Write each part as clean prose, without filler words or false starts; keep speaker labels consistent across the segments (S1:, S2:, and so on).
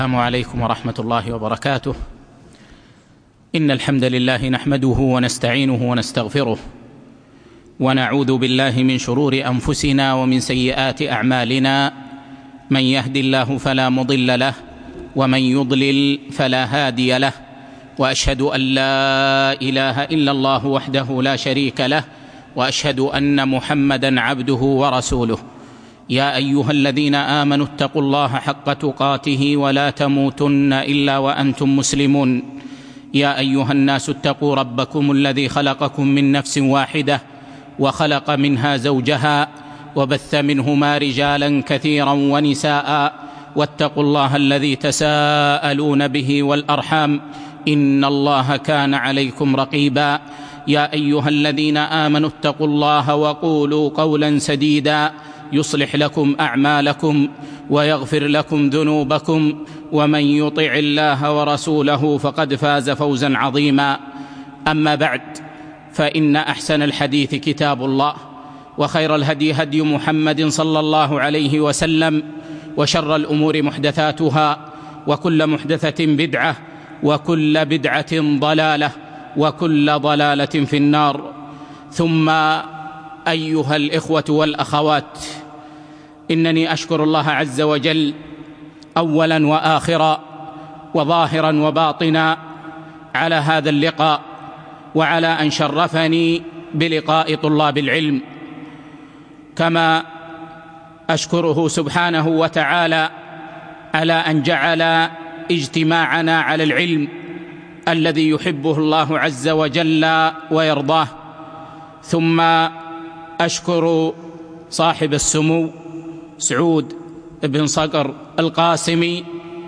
S1: السلام عليكم ورحمة الله وبركاته. إن الحمد لله نحمده ونستعينه ونستغفره، ونعوذ بالله من شرور أنفسنا ومن سيئات أعمالنا. من يهد الله فلا مضل له، ومن يضلل فلا هادي له، وأشهد أن لا إله إلا الله وحده لا شريك له، وأشهد أن محمدًا عبده ورسوله. يا أيها الذين آمنوا اتقوا الله حق تقاته ولا تموتن إلا وأنتم مسلمون. يا أيها الناس اتقوا ربكم الذي خلقكم من نفس واحدة، وخلق منها زوجها، وبث منهما رجالا كثيرا ونساء، واتقوا الله الذي تساءلون به والأرحام، إن الله كان عليكم رقيبا. يا أيها الذين آمنوا اتقوا الله وقولوا قولا سديدا يصلح لكم أعمالكم ويغفر لكم ذنوبكم، ومن يطع الله ورسوله فقد فاز فوزا عظيما. أما بعد، فإن أحسن الحديث كتاب الله، وخير الهدي هدي محمد صلى الله عليه وسلم، وشر الأمور محدثاتها، وكل محدثة بدعة، وكل بدعة ضلالة، وكل ضلالة في النار. ثم أيها الإخوة والأخوات، إنني أشكر الله عز وجل أولا وآخرا وظاهرا وباطنا على هذا اللقاء، وعلى أن شرفني بلقاء طلاب العلم، كما أشكره سبحانه وتعالى على أن جعل اجتماعنا على العلم الذي يحبه الله عز وجل ويرضاه. ثم أشكر صاحب السمو سعود بن صقر القاسمي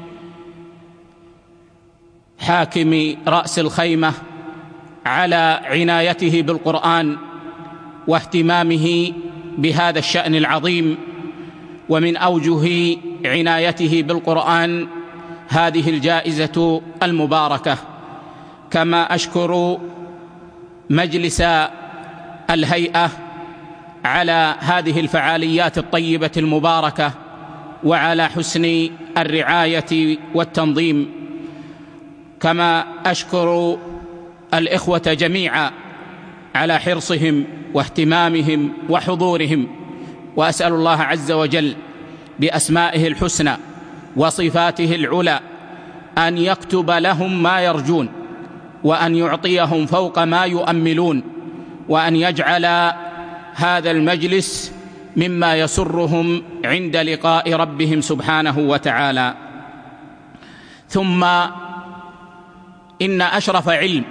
S1: حاكم رأس الخيمة على عنايته بالقرآن واهتمامه بهذا الشأن العظيم. ومن أوجه عنايته بالقرآن هذه الجائزة المباركة. كما أشكر مجلس الهيئة على هذه الفعاليات الطيبة المباركة، وعلى حسن الرعاية والتنظيم. كما أشكر الإخوة جميعا على حرصهم واهتمامهم وحضورهم، وأسأل الله عز وجل بأسمائه الحسنى وصفاته العلى أن يكتب لهم ما يرجون، وأن يعطيهم فوق ما يؤملون، وأن يجعل هذا المجلس مما يسرهم عند لقاء ربهم سبحانه وتعالى. ثم إن أشرف علم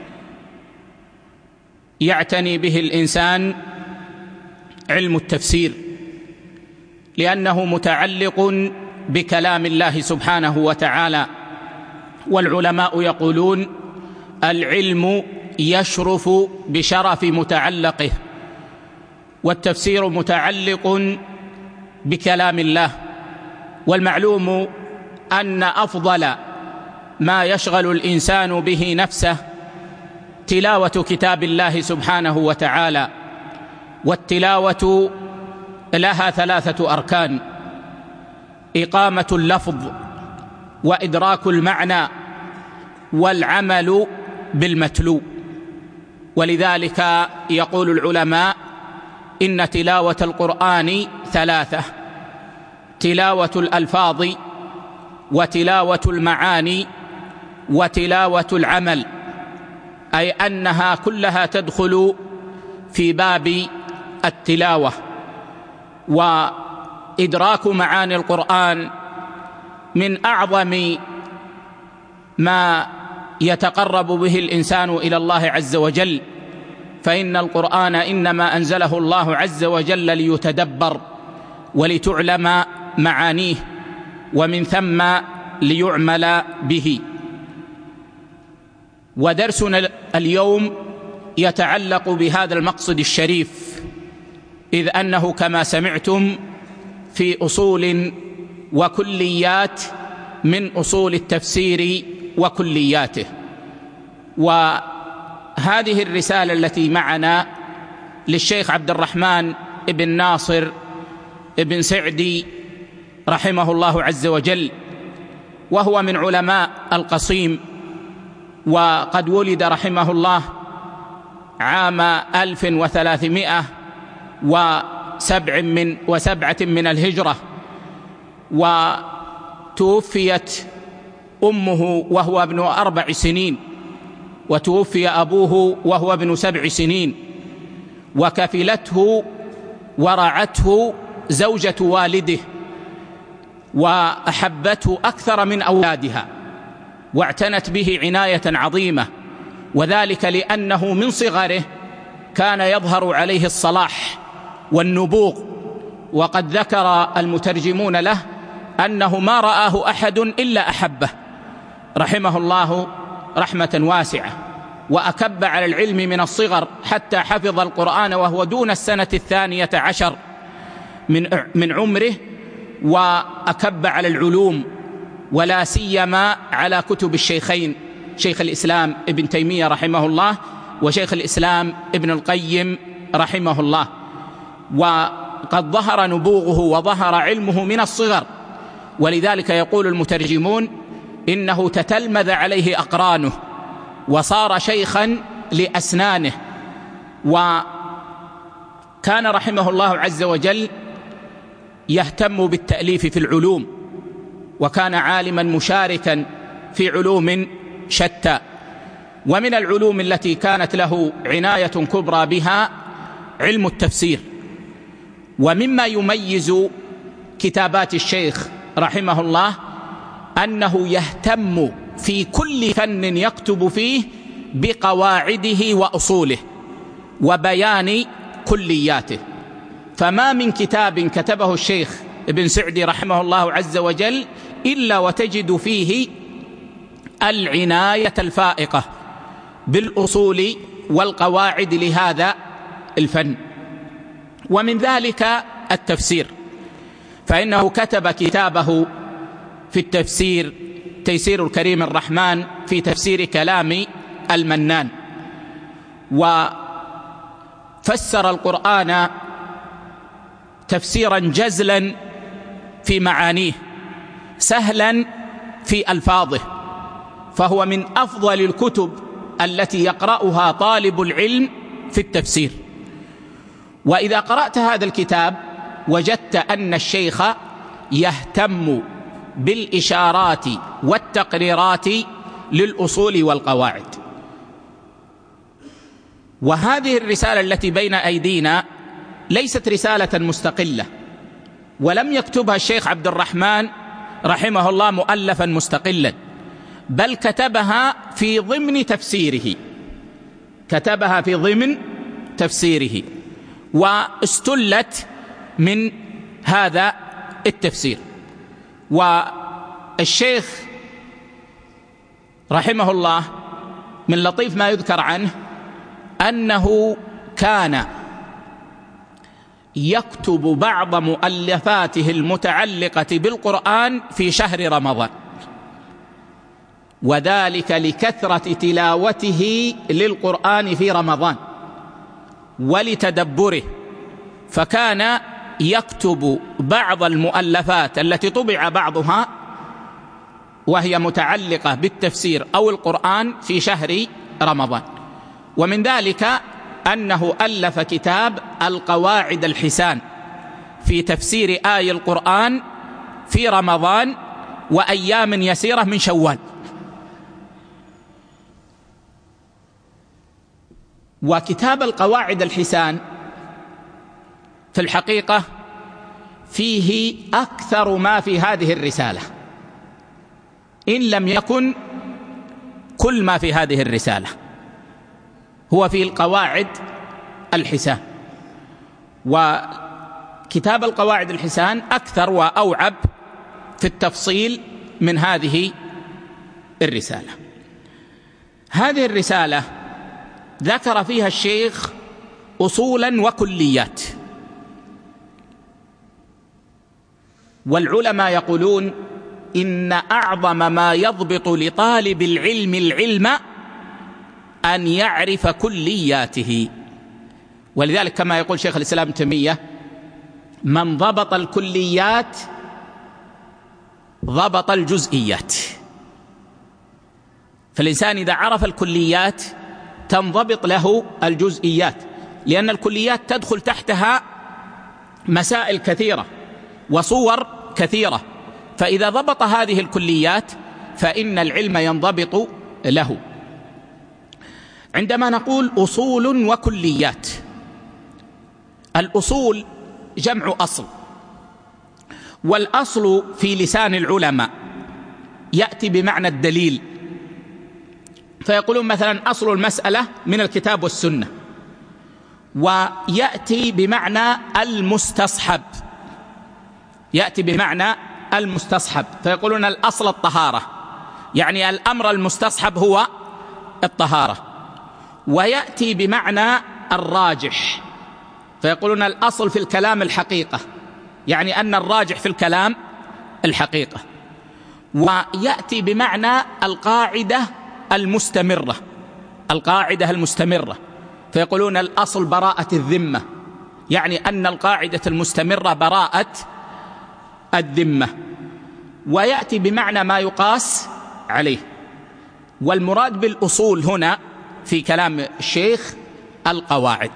S1: يعتني به الإنسان علم التفسير، لأنه متعلق بكلام الله سبحانه وتعالى. والعلماء يقولون: العلم يشرف بشرف متعلقه، والتفسير متعلق بكلام الله. والمعلوم أن أفضل ما يشغل الإنسان به نفسه تلاوة كتاب الله سبحانه وتعالى. والتلاوة لها 3 أركان: إقامة اللفظ، وإدراك المعنى، والعمل بالمتلو. ولذلك يقول العلماء: إن تلاوة القرآن 3: تلاوة الألفاظ، وتلاوة المعاني، وتلاوة العمل، أي أنها كلها تدخل في باب التلاوة. وإدراك معاني القرآن من أعظم ما يتقرب به الإنسان إلى الله عز وجل، فإن القرآن إنما أنزله الله عز وجل ليتدبر ولتعلم معانيه، ومن ثم ليعمل به. ودرسنا اليوم يتعلق بهذا المقصد الشريف، إذ أنه كما سمعتم في أصول وكليات من أصول التفسير وكلياته. وهذه الرسالة التي معنا للشيخ عبد الرحمن بن ناصر بن سعدي رحمه الله عز وجل، وهو من علماء القصيم، وقد ولد رحمه الله عام 1307 من الهجرة، وتوفيت أمه وهو ابن 4 سنين، وتوفي أبوه وهو ابن 7 سنين، وكفلته ورعته زوجة والده، وأحبته أكثر من أولادها، واعتنت به عناية عظيمة، وذلك لأنه من صغره كان يظهر عليه الصلاح والنبوغ. وقد ذكر المترجمون له أنه ما رآه أحد إلا أحبه رحمه الله رحمة واسعة، وأكب على العلم من الصغر حتى حفظ القرآن وهو دون السنة 12 من عمره، وأكب على العلوم، ولا سيما على كتب الشيخين، شيخ الإسلام ابن تيمية رحمه الله وشيخ الإسلام ابن القيم رحمه الله. وقد ظهر نبوغه وظهر علمه من الصغر، ولذلك يقول المترجمون إنه تتلمذ عليه أقرانه وصار شيخا لأسنانه. وكان رحمه الله عز وجل يهتم بالتأليف في العلوم، وكان عالما مشاركا في علوم شتى. ومن العلوم التي كانت له عناية كبرى بها علم التفسير. ومما يميز كتابات الشيخ رحمه الله أنه يهتم في كل فن يكتب فيه بقواعده وأصوله وبيان كلياته. فما من كتاب كتبه الشيخ ابن سعدي رحمه الله عز وجل إلا وتجد فيه العناية الفائقة بالأصول والقواعد لهذا الفن. ومن ذلك التفسير، فإنه كتب كتابه في التفسير تيسير الكريم الرحمن في تفسير كلام المنان، وفسر القرآن تفسيرا جزلا في معانيه، سهلا في ألفاظه، فهو من أفضل الكتب التي يقرأها طالب العلم في التفسير. وإذا قرأت هذا الكتاب وجدت أن الشيخ يهتم بالإشارات والتقريرات للأصول والقواعد. وهذه الرسالة التي بين أيدينا ليست رسالة مستقلة، ولم يكتبها الشيخ عبد الرحمن رحمه الله مؤلفا مستقلا، بل كتبها في ضمن تفسيره، كتبها في ضمن تفسيره واستلت من هذا التفسير. والشيخ رحمه الله من لطيف ما يذكر عنه أنه كان يكتب بعض مؤلفاته المتعلقة بالقرآن في شهر رمضان، وذلك لكثرة تلاوته للقرآن في رمضان ولتدبره، فكان يكتب بعض المؤلفات التي طبع بعضها وهي متعلقة بالتفسير أو القرآن في شهر رمضان. ومن ذلك أنه ألف كتاب القواعد الحسان في تفسير آي القرآن في رمضان وأيام يسيرة من شوال. وكتاب القواعد الحسان في الحقيقة فيه أكثر ما في هذه الرسالة، إن لم يكن كل ما في هذه الرسالة هو في القواعد الحسان. وكتاب القواعد الحسان أكثر وأوعب في التفصيل من هذه الرسالة. هذه الرسالة ذكر فيها الشيخ أصولا وكليات، والعلماء يقولون إن أعظم ما يضبط لطالب العلم أن يعرف كلياته. ولذلك كما يقول شيخ الإسلام ابن تيمية: من ضبط الكليات ضبط الجزئيات. فالإنسان إذا عرف الكليات تنضبط له الجزئيات، لأن الكليات تدخل تحتها مسائل كثيرة وصور كثيرة، فإذا ضبط هذه الكليات فإن العلم ينضبط له. عندما نقول أصول وكليات، الأصول جمع أصل، والأصل في لسان العلماء يأتي بمعنى الدليل، فيقولون مثلا أصل المسألة من الكتاب والسنة، ويأتي بمعنى المستصحب، يأتي بمعنى المستصحب، فيقولون الأصل الطهارة، يعني الأمر المستصحب هو الطهارة. ويأتي بمعنى الراجح، فيقولون الأصل في الكلام الحقيقة، يعني أن الراجح في الكلام الحقيقة. ويأتي بمعنى القاعدة المستمرة، القاعدة المستمرة، فيقولون الأصل براءة الذمة، يعني أن القاعدة المستمرة براءة الذمة. ويأتي بمعنى ما يقاس عليه. والمراد بالأصول هنا في كلام الشيخ القواعد،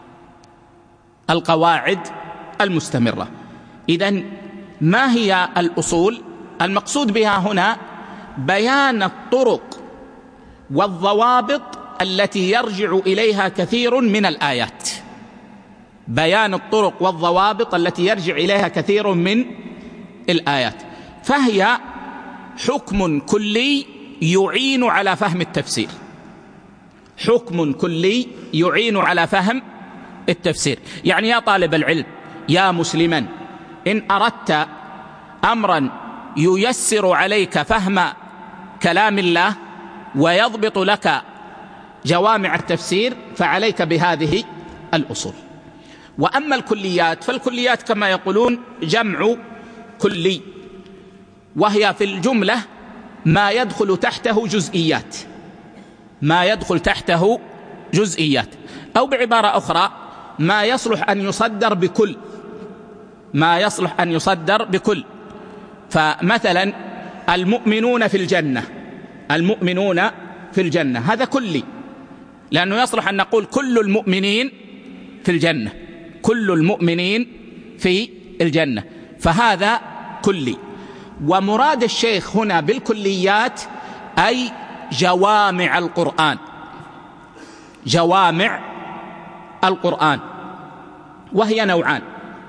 S1: القواعد المستمرة. إذن ما هي الأصول؟ المقصود بها هنا بيان الطرق والضوابط التي يرجع إليها كثير من الآيات، بيان الطرق والضوابط التي يرجع إليها كثير من الآيات، فهي حكم كلي يعين على فهم التفسير، حكم كلي يعين على فهم التفسير. يعني يا طالب العلم، يا مسلما، إن أردت أمرا ييسر عليك فهم كلام الله ويضبط لك جوامع التفسير فعليك بهذه الأصول. وأما الكليات فالكليات كما يقولون جمع كلي، وهي في الجملة ما يدخل تحته جزئيات، ما يدخل تحته جزئيات، أو بعبارة أخرى ما يصلح أن يصدر بكل، ما يصلح أن يصدر بكل. فمثلا المؤمنون في الجنة، المؤمنون في الجنة هذا كلي، لأنه يصلح أن نقول كل المؤمنين في الجنة، كل المؤمنين في الجنة، فهذا كلي. ومراد الشيخ هنا بالكليات أي جوامع القرآن، جوامع القرآن، وهي نوعان: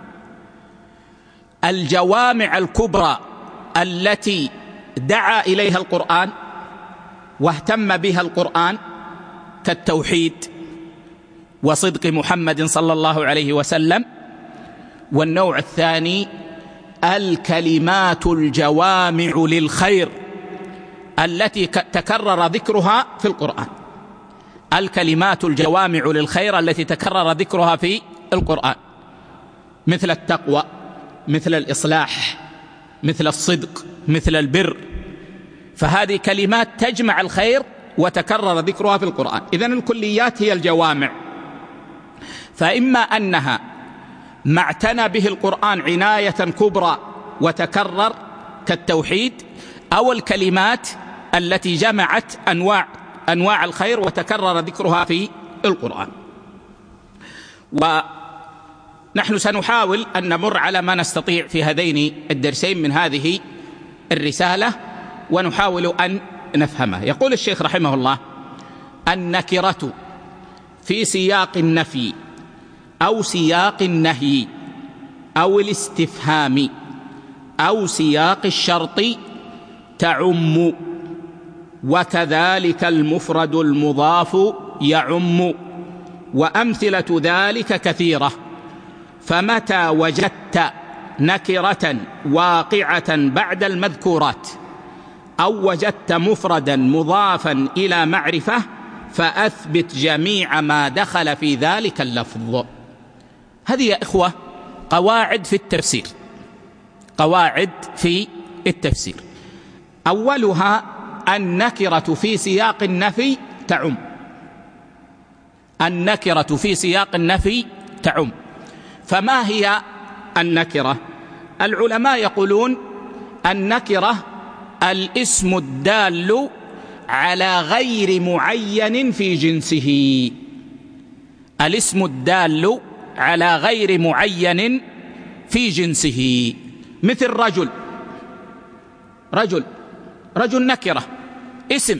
S1: الجوامع الكبرى التي دعا إليها القرآن واهتم بها القرآن كالتوحيد وصدق محمد صلى الله عليه وسلم. والنوع الثاني الكلمات الجوامع للخير التي تكرر ذكرها في القرآن، الكلمات الجوامع للخير التي تكرر ذكرها في القرآن، مثل التقوى، مثل الإصلاح، مثل الصدق، مثل البر، فهذه كلمات تجمع الخير وتكرر ذكرها في القرآن. إذن الكليات هي الجوامع، فإما أنها ما اعتنى به القرآن عناية كبرى وتكرر كالتوحيد، أو الكلمات التي جمعت أنواع الخير وتكرر ذكرها في القرآن. ونحن سنحاول أن نمر على ما نستطيع في هذين الدرسين من هذه الرسالة ونحاول أن نفهمه. يقول الشيخ رحمه الله: النكرة في سياق النفي أو سياق النهي أو الاستفهام أو سياق الشرط تعم، وكذلك المفرد المضاف يعم، وأمثلة ذلك كثيرة. فمتى وجدت نكرة واقعة بعد المذكورات أو وجدت مفردا مضافا إلى معرفة فأثبت جميع ما دخل في ذلك اللفظ. هذه يا إخوة قواعد في التفسير، قواعد في التفسير. أولها النكرة في سياق النفي تعم، النكرة في سياق النفي تعم. فما هي النكرة؟ العلماء يقولون النكرة الاسم الدال على غير معين في جنسه. الاسم الدال على غير معين في جنسه، مثل رجل. رجل نكرة، اسم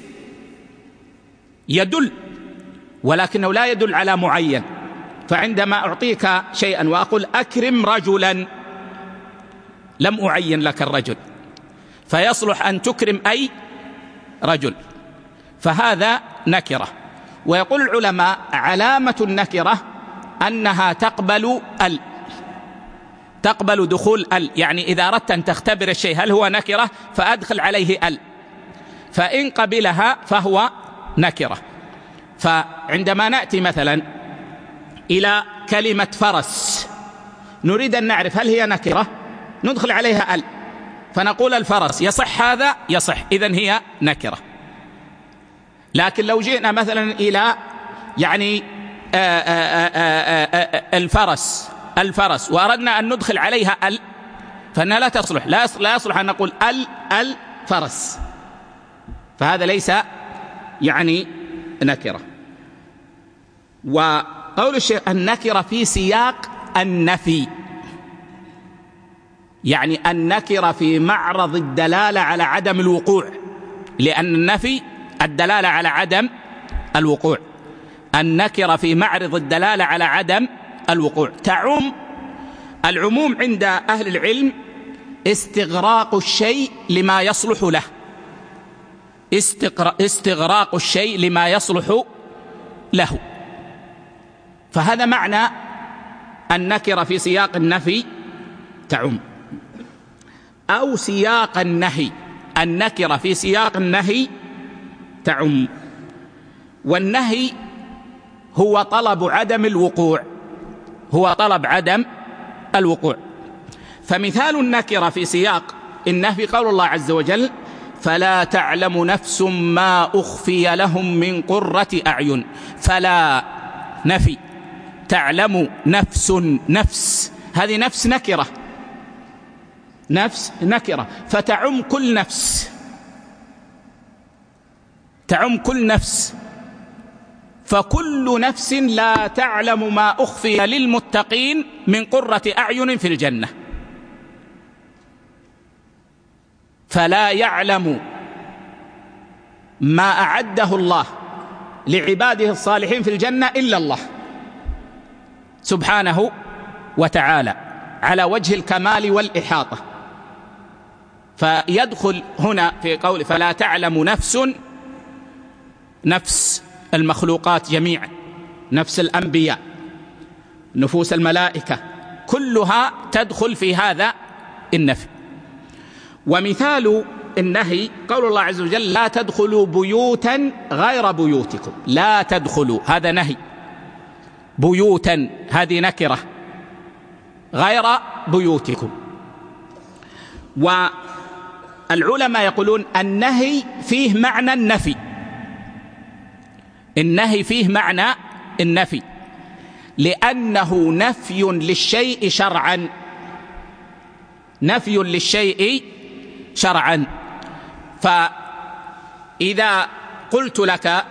S1: يدل ولكنه لا يدل على معين. فعندما أعطيك شيئا وأقول أكرم رجلا، لم أعين لك الرجل، فيصلح أن تكرم أي رجل، فهذا نكرة. ويقول العلماء علامة النكرة أنها تقبل دخول ال، يعني إذا أردت أن تختبر الشيء هل هو نكرة فأدخل عليه ال، فإن قبلها فهو نكرة. فعندما نأتي مثلا إلى كلمة فرس نريد أن نعرف هل هي نكرة، ندخل عليها ال، فنقول الفرس، يصح هذا؟ يصح، إذن هي نكرة. لكن لو جئنا مثلا إلى يعني الفرس وأردنا أن ندخل عليها ال، فإنها لا تصلح، لا يصلح أن نقول الفرس، فهذا ليس يعني نكرة. وقول الشيخ النكرة في سياق النفي، يعني النكرة في معرض الدلالة على عدم الوقوع، لأن النفي الدلالة على عدم الوقوع. النكرة في معرض الدلالة على عدم الوقوع تعم. العموم عند أهل العلم استغراق الشيء لما يصلح له، استغراق الشيء لما يصلح له، فهذا معنى النكرة في سياق النفي تعم. أو سياق النهي، النكرة في سياق النهي تعم. والنهي هو طلب عدم الوقوع، هو طلب عدم الوقوع. فمثال النكرة في سياق النهي قول الله عز وجل فلا تعلم نفس ما أخفي لهم من قرة أعين. فلا نفي، تعلم نفس، هذه نفس نكرة، نفس نكرة، فتعم كل نفس، تعم كل نفس. فكل نفس لا تعلم ما أخفي للمتقين من قرة أعين في الجنة. فلا يعلم ما أعده الله لعباده الصالحين في الجنة إلا الله سبحانه وتعالى على وجه الكمال والإحاطة. فيدخل هنا في قول فلا تعلم نفس المخلوقات جميعا، نفس الأنبياء، نفوس الملائكة، كلها تدخل في هذا النفي. ومثال النهي قول الله عز وجل لا تدخلوا بيوتا غير بيوتكم. لا تدخلوا هذا نهي، بيوتا هذه نكرة، غير بيوتكم. والعلماء يقولون النهي فيه معنى النفي، النهي فيه معنى النفي، لأنه نفي للشيء شرعا، نفي للشيء شرعا. فإذا قلت لك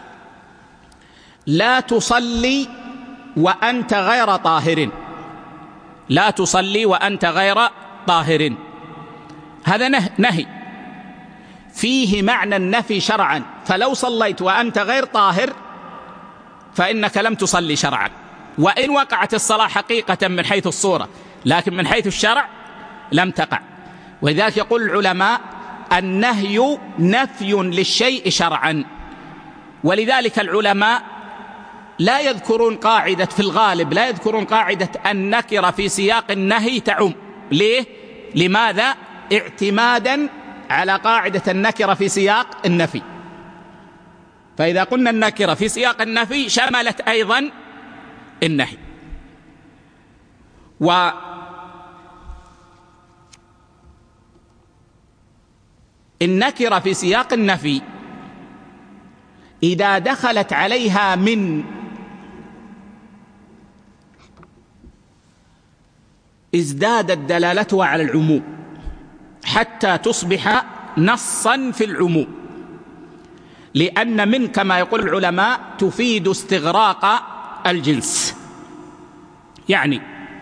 S1: لا تصلي وأنت غير طاهر، لا تصلي وأنت غير طاهر، هذا نهي فيه معنى النفي شرعا. فلو صليت وأنت غير طاهر فإنك لم تصلي شرعا، وإن وقعت الصلاة حقيقة من حيث الصورة، لكن من حيث الشرع لم تقع. ولذلك يقول العلماء النهي نفي للشيء شرعا. ولذلك العلماء لا يذكرون قاعدة، في الغالب لا يذكرون قاعدة النكرة في سياق النهي تعم. ليه؟ لماذا؟ اعتمادا على قاعدة النكرة في سياق النفي. فإذا قلنا النكرة في سياق النفي شملت أيضا النهي. والنكرة في سياق النفي إذا دخلت عليها من ازدادت دلالتها على العموم. حتى تصبح نصا في العموم، لأن من كما يقول العلماء تفيد استغراق الجنس. يعني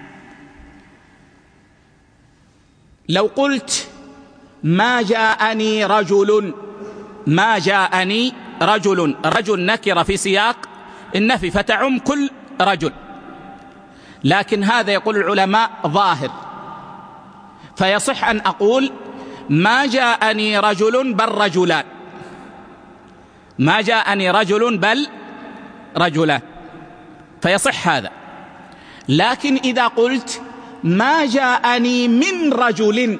S1: لو قلت ما جاءني رجل، ما جاءني رجل، رجل نكرة في سياق النفي فتعم كل رجل، لكن هذا يقول العلماء ظاهر، فيصح أن أقول ما جاءني رجل بل رجلان، ما جاءني رجل بل رجلان، فيصح هذا. لكن إذا قلت ما جاءني من رجل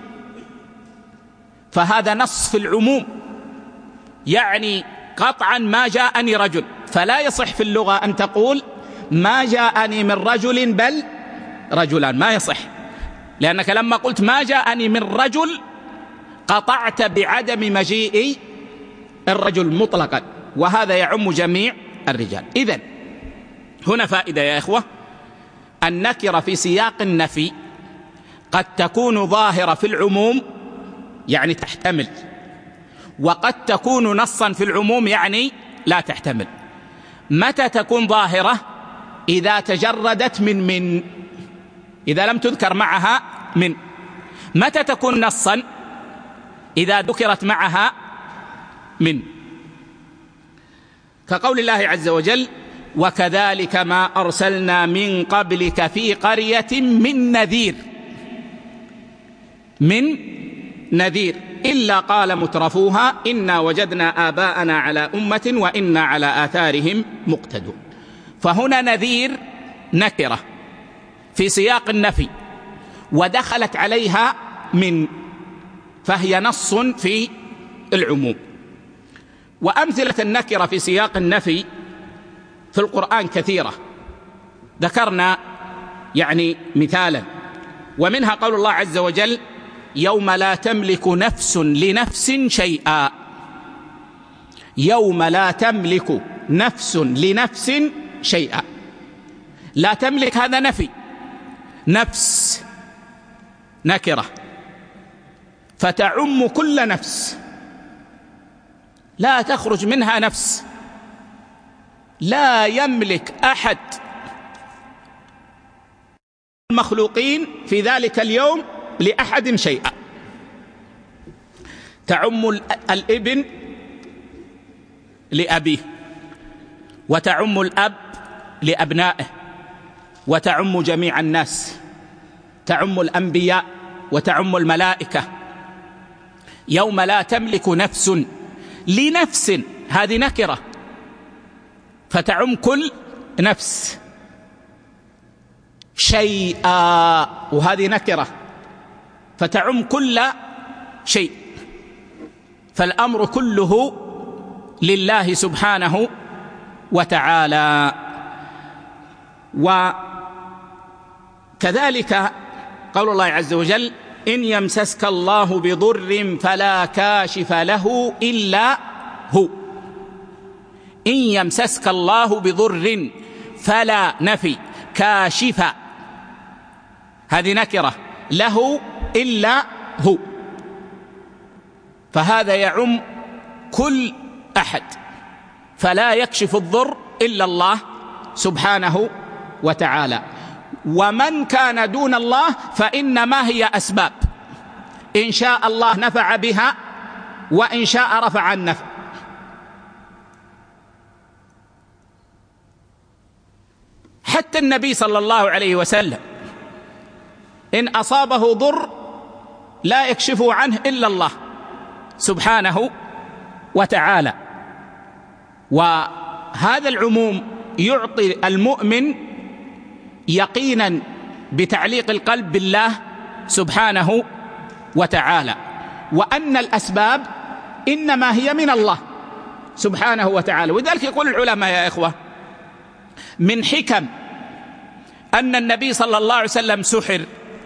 S1: فهذا نص في العموم، يعني قطعا ما جاءني رجل، فلا يصح في اللغة أن تقول ما جاءني من رجل بل رجلان، ما يصح، لأنك لما قلت ما جاءني من رجل قطعت بعدم مجيء الرجل مطلقا، وهذا يعم جميع الرجال. إذن هنا فائدة يا إخوة، النكرة في سياق النفي قد تكون ظاهرة في العموم يعني تحتمل، وقد تكون نصا في العموم يعني لا تحتمل. متى تكون ظاهرة؟ إذا تجردت من إذا لم تذكر معها من. متى تكون نصا؟ إذا ذكرت معها من، كقول الله عز وجل وكذلك ما أرسلنا من قبلك في قرية من نذير، من نذير إلا قال مترفوها إنا وجدنا آباءنا على أمة وإنا على آثارهم مقتدون. فهنا نذير نكرة في سياق النفي ودخلت عليها من، فهي نص في العموم. وأمثلة النكرة في سياق النفي في القرآن كثيرة، ذكرنا يعني مثالا، ومنها قول الله عز وجل يوم لا تملك نفس لنفس شيئا، يوم لا تملك نفس لنفس شيئا. لا تملك هذا نفي، نفس نكرة فتعم كل نفس، لا تخرج منها نفس، لا يملك أحد المخلوقين في ذلك اليوم لأحد شيئا. تعم الابن لأبيه، وتعم الأب لأبنائه، وتعم جميع الناس، تعم الأنبياء وتعم الملائكة. يوم لا تملك نفس لنفس، هذه نكرة فتعم كل نفس، شيئا وهذه نكرة فتعم كل شيء. فالأمر كله لله سبحانه وتعالى. وكذلك قول الله عز وجل إن يمسسك الله بضر فلا كاشف له إلا هو، إن يمسسك الله بضر فلا نفي كاشف، هذه نكرة له إلا هو، فهذا يعم كل أحد، فلا يكشف الضر إلا الله سبحانه وتعالى. ومن كان دون الله فإنما هي أسباب، إن شاء الله نفع بها وإن شاء رفع النفع. حتى النبي صلى الله عليه وسلم إن أصابه ضر لا يكشفه عنه إلا الله سبحانه وتعالى. وهذا العموم يعطي المؤمن يقينا بتعليق القلب بالله سبحانه وتعالى، وأن الأسباب إنما هي من الله سبحانه وتعالى. وذلك يقول العلماء يا إخوة من حكم أن النبي صلى الله عليه وسلم سحر،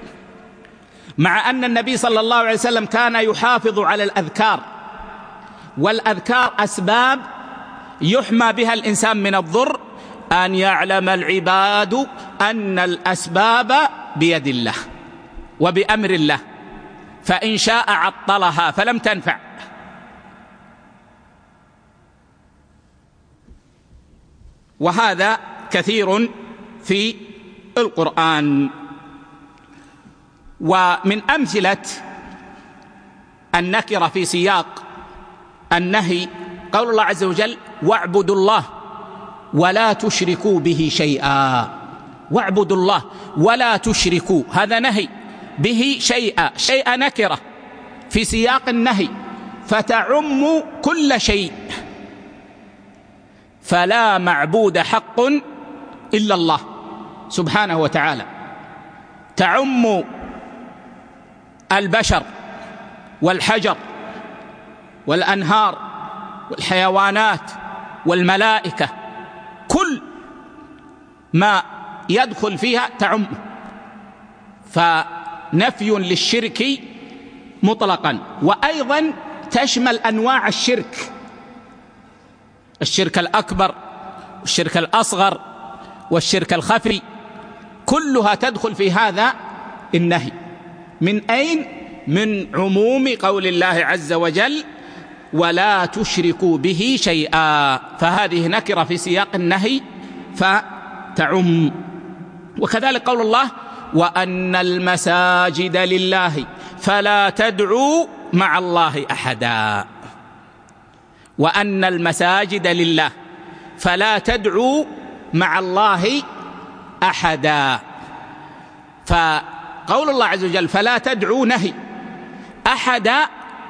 S1: مع أن النبي صلى الله عليه وسلم كان يحافظ على الأذكار، والأذكار أسباب يحمى بها الإنسان من الضر، أن يعلم العباد أن الأسباب بيد الله وبأمر الله، فإن شاء عطلها فلم تنفع. وهذا كثير في القرآن. ومن أمثلة النكرة في سياق النهي قول الله عز وجل: واعبدوا الله ولا تشركوا به شيئا. واعبدوا الله ولا تشركوا، هذا نهي، به شيئا. شيئا نكرة في سياق النهي فتعم كل شيء، فلا معبود حق إلا الله سبحانه وتعالى، تعم البشر والحجر والأنهار والحيوانات والملائكة، كل ما يدخل فيها تعم. فنفي للشرك مطلقا. وأيضا تشمل أنواع الشرك: الشرك الأكبر والشرك الأصغر والشرك الخفي، كلها تدخل في هذا النهي. من أين؟ من عموم قول الله عز وجل: ولا تشركوا به شيئا. فهذه نكرة في سياق النهي فتعم. وكذلك قول الله: وأن المساجد لله فلا تدعوا مع الله أحدا. وأن المساجد لله فلا تدعوا مع الله أحدا. فقول الله عز وجل فلا تدعوا نهي، أحدا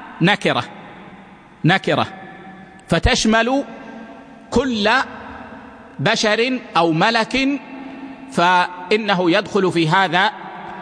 S1: نكرة فتشمل كل بشر أو ملك، فإنه يدخل في هذا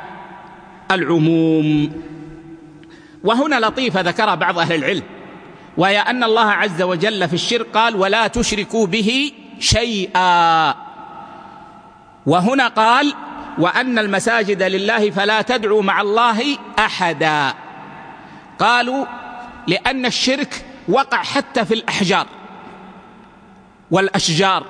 S1: العموم. وهنا لطيفة ذكرها بعض أهل العلم، وهي أن الله عز وجل في الشرك قال: ولا تشركوا به شيئا، وهنا قال: وأن المساجد لله فلا تدعوا مع الله أحدا. قالوا لأن الشرك وقع حتى في الأحجار والأشجار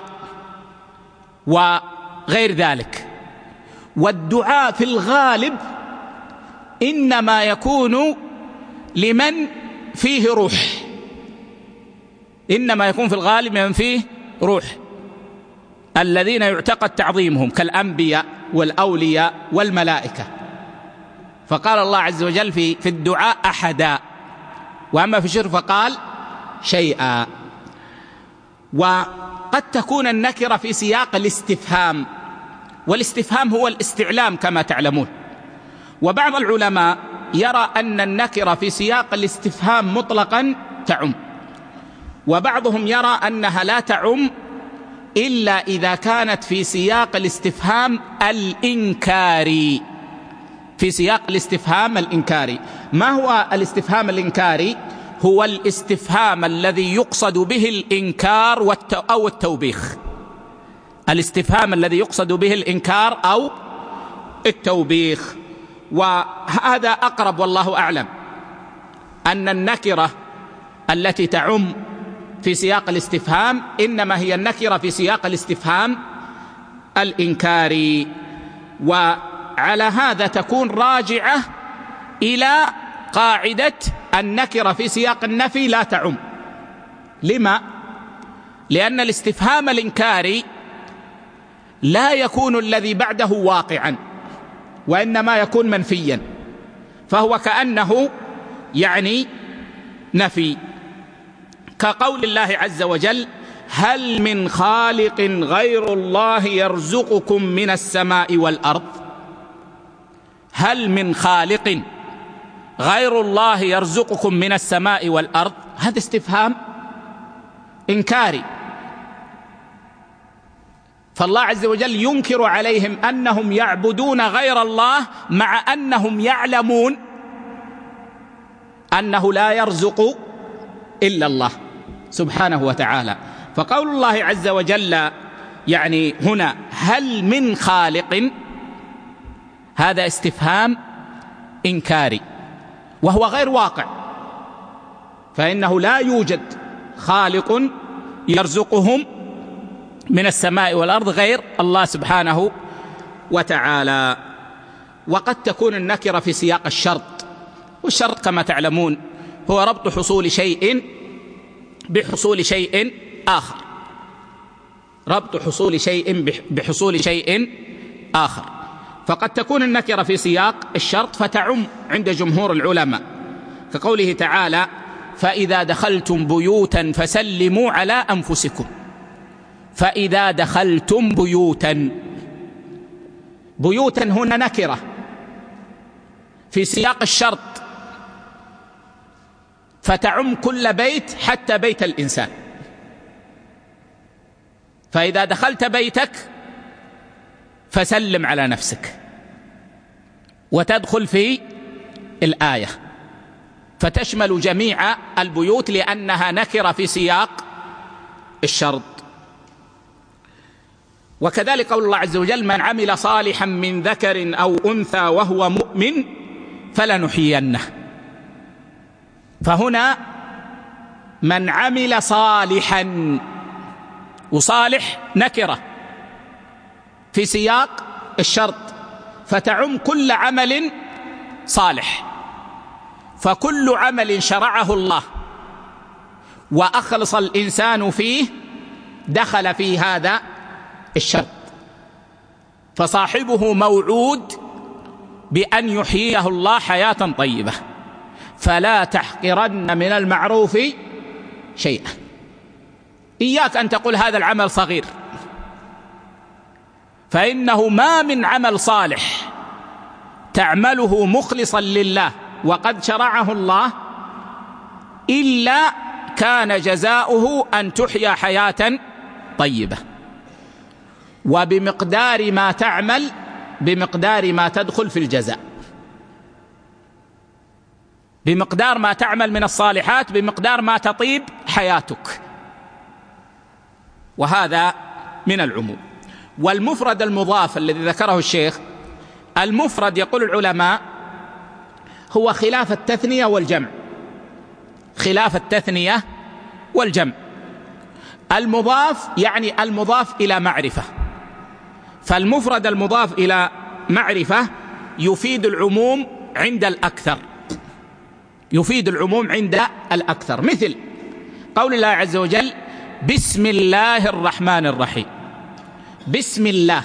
S1: وغير ذلك، والدعاء في الغالب إنما يكون لمن فيه روح، إنما يكون في الغالب من فيه روح، الذين يعتقد تعظيمهم كالأنبياء والأولياء والملائكة. فقال الله عز وجل في الدعاء أحدا، وأما في الشرك فقال شيئا. وقد تكون النكرة في سياق الاستفهام، والاستفهام هو الاستعلام كما تعلمون. وبعض العلماء يرى أن النكرة في سياق الاستفهام مطلقا تعم، وبعضهم يرى أنها لا تعم إلا إذا كانت في سياق الاستفهام الإنكاري. في سياق الاستفهام الإنكاري. ما هو الاستفهام الإنكاري؟ هو الاستفهام الذي يقصد به الإنكار أو التوبيخ. الاستفهام الذي يقصد به الإنكار أو التوبيخ. وهذا أقرب والله أعلم، أن النكرة التي تعم في سياق الاستفهام إنما هي النكرة في سياق الاستفهام الإنكاري. وعلى هذا تكون راجعة إلى قاعدة النكرة في سياق النفي لا تعم. لما؟ لأن الاستفهام الإنكاري لا يكون الذي بعده واقعا، وإنما يكون منفيا، فهو كأنه يعني نفي. كقول الله عز وجل: هل من خالق غير الله يرزقكم من السماء والأرض؟ هل من خالق غير الله يرزقكم من السماء والأرض؟ هذا استفهام إنكاري. فالله عز وجل ينكر عليهم أنهم يعبدون غير الله مع أنهم يعلمون أنه لا يرزق إلا الله سبحانه وتعالى. فقول الله عز وجل يعني هنا هل من خالق، هذا استفهام إنكاري وهو غير واقع، فإنه لا يوجد خالق يرزقهم من السماء والأرض غير الله سبحانه وتعالى. وقد تكون النكرة في سياق الشرط، والشرط كما تعلمون هو ربط حصول شيء بحصول شيء آخر، ربط حصول شيء بحصول شيء آخر. فقد تكون النكرة في سياق الشرط فتعم عند جمهور العلماء، كقوله تعالى: فإذا دخلتم بيوتا فسلموا على أنفسكم. فإذا دخلتم بيوتا، بيوتا هنا نكرة في سياق الشرط فتعم كل بيت حتى بيت الإنسان. فإذا دخلت بيتك فسلم على نفسك، وتدخل في الآية فتشمل جميع البيوت لأنها نكرة في سياق الشرط. وكذلك قول الله عز وجل: من عمل صالحا من ذكر أو أنثى وهو مؤمن فلنحيينه. فهنا من عمل صالحا، وصالح نكرة في سياق الشرط فتعم كل عمل صالح، فكل عمل شرعه الله وأخلص الإنسان فيه دخل في هذا الشرط، فصاحبه موعود بأن يحييه الله حياة طيبة. فلا تحقرن من المعروف شيئا. إياك أن تقول هذا العمل صغير، فإنه ما من عمل صالح تعمله مخلصا لله وقد شرعه الله إلا كان جزاؤه أن تحيا حياة طيبة. وبمقدار ما تعمل بمقدار ما تدخل في الجزاء، بمقدار ما تعمل من الصالحات بمقدار ما تطيب حياتك، وهذا من العموم. والمفرد المضاف الذي ذكره الشيخ، المفرد يقول العلماء هو خلاف التثنية والجمع، خلاف التثنية والجمع. المضاف يعني المضاف إلى معرفة، فالمفرد المضاف إلى معرفة يفيد العموم عند الأكثر، يفيد العموم عند الأكثر. مثل قول الله عز وجل: بسم الله الرحمن الرحيم. بسم الله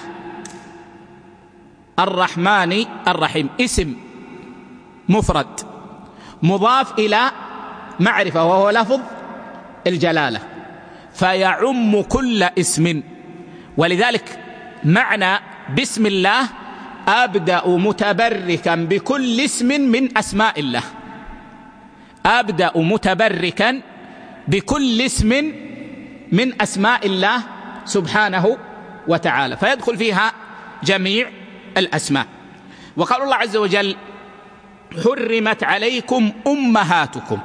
S1: الرحمن الرحيم اسم مفرد مضاف إلى معرفة وهو لفظ الجلالة، فيعم كل اسم. ولذلك معنى بسم الله: أبدأ متبركا بكل اسم من أسماء الله، أبدأ متبركا بكل اسم من أسماء الله سبحانه وتعالى، فيدخل فيها جميع الأسماء. وقال الله عز وجل: حرمت عليكم أمهاتكم.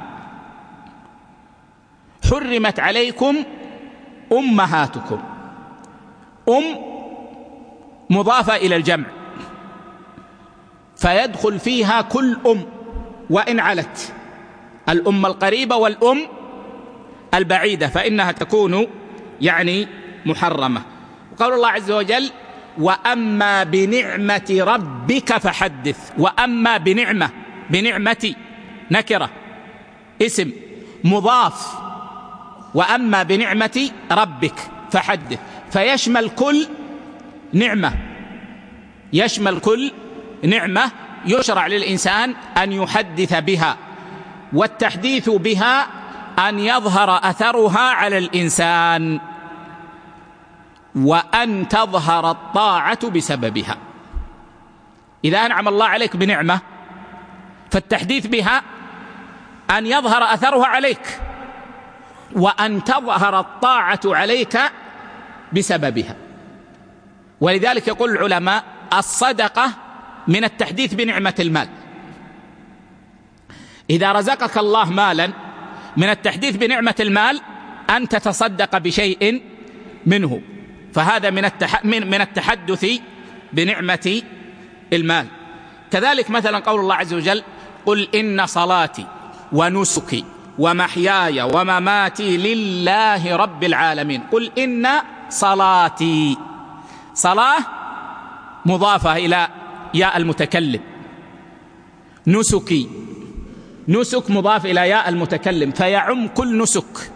S1: حرمت عليكم أمهاتكم، مضافة إلى الجمع، فيدخل فيها كل وإن علت، الأم القريبة والأم البعيدة، فإنها تكون يعني محرمة. وقال الله عز وجل: وأما بنعمة ربك فحدث. وأما بنعمة، بنعمة نكرة اسم مضاف، وأما بنعمة ربك فحدث، فيشمل كل نعمة، يشمل كل نعمة يشرع للإنسان أن يحدث بها، والتحديث بها أن يظهر أثرها على الإنسان وأن تظهر الطاعة بسببها. إذا أنعم الله عليك بنعمة فالتحديث بها أن يظهر أثرها عليك وأن تظهر الطاعة عليك بسببها. ولذلك يقول العلماء: الصدقة من التحديث بنعمة المال. إذا رزقك الله مالا، من التحديث بنعمة المال أن تتصدق بشيء منه، فهذا من التحدث بنعمة المال. كذلك مثلا قول الله عز وجل: قل إن صلاتي ونسكي ومحياي ومماتي لله رب العالمين. قل إن صلاتي، صلاة مضافة إلى ياء المتكلم، نسكي نسك مضاف إلى ياء المتكلم فيعم كل نسك،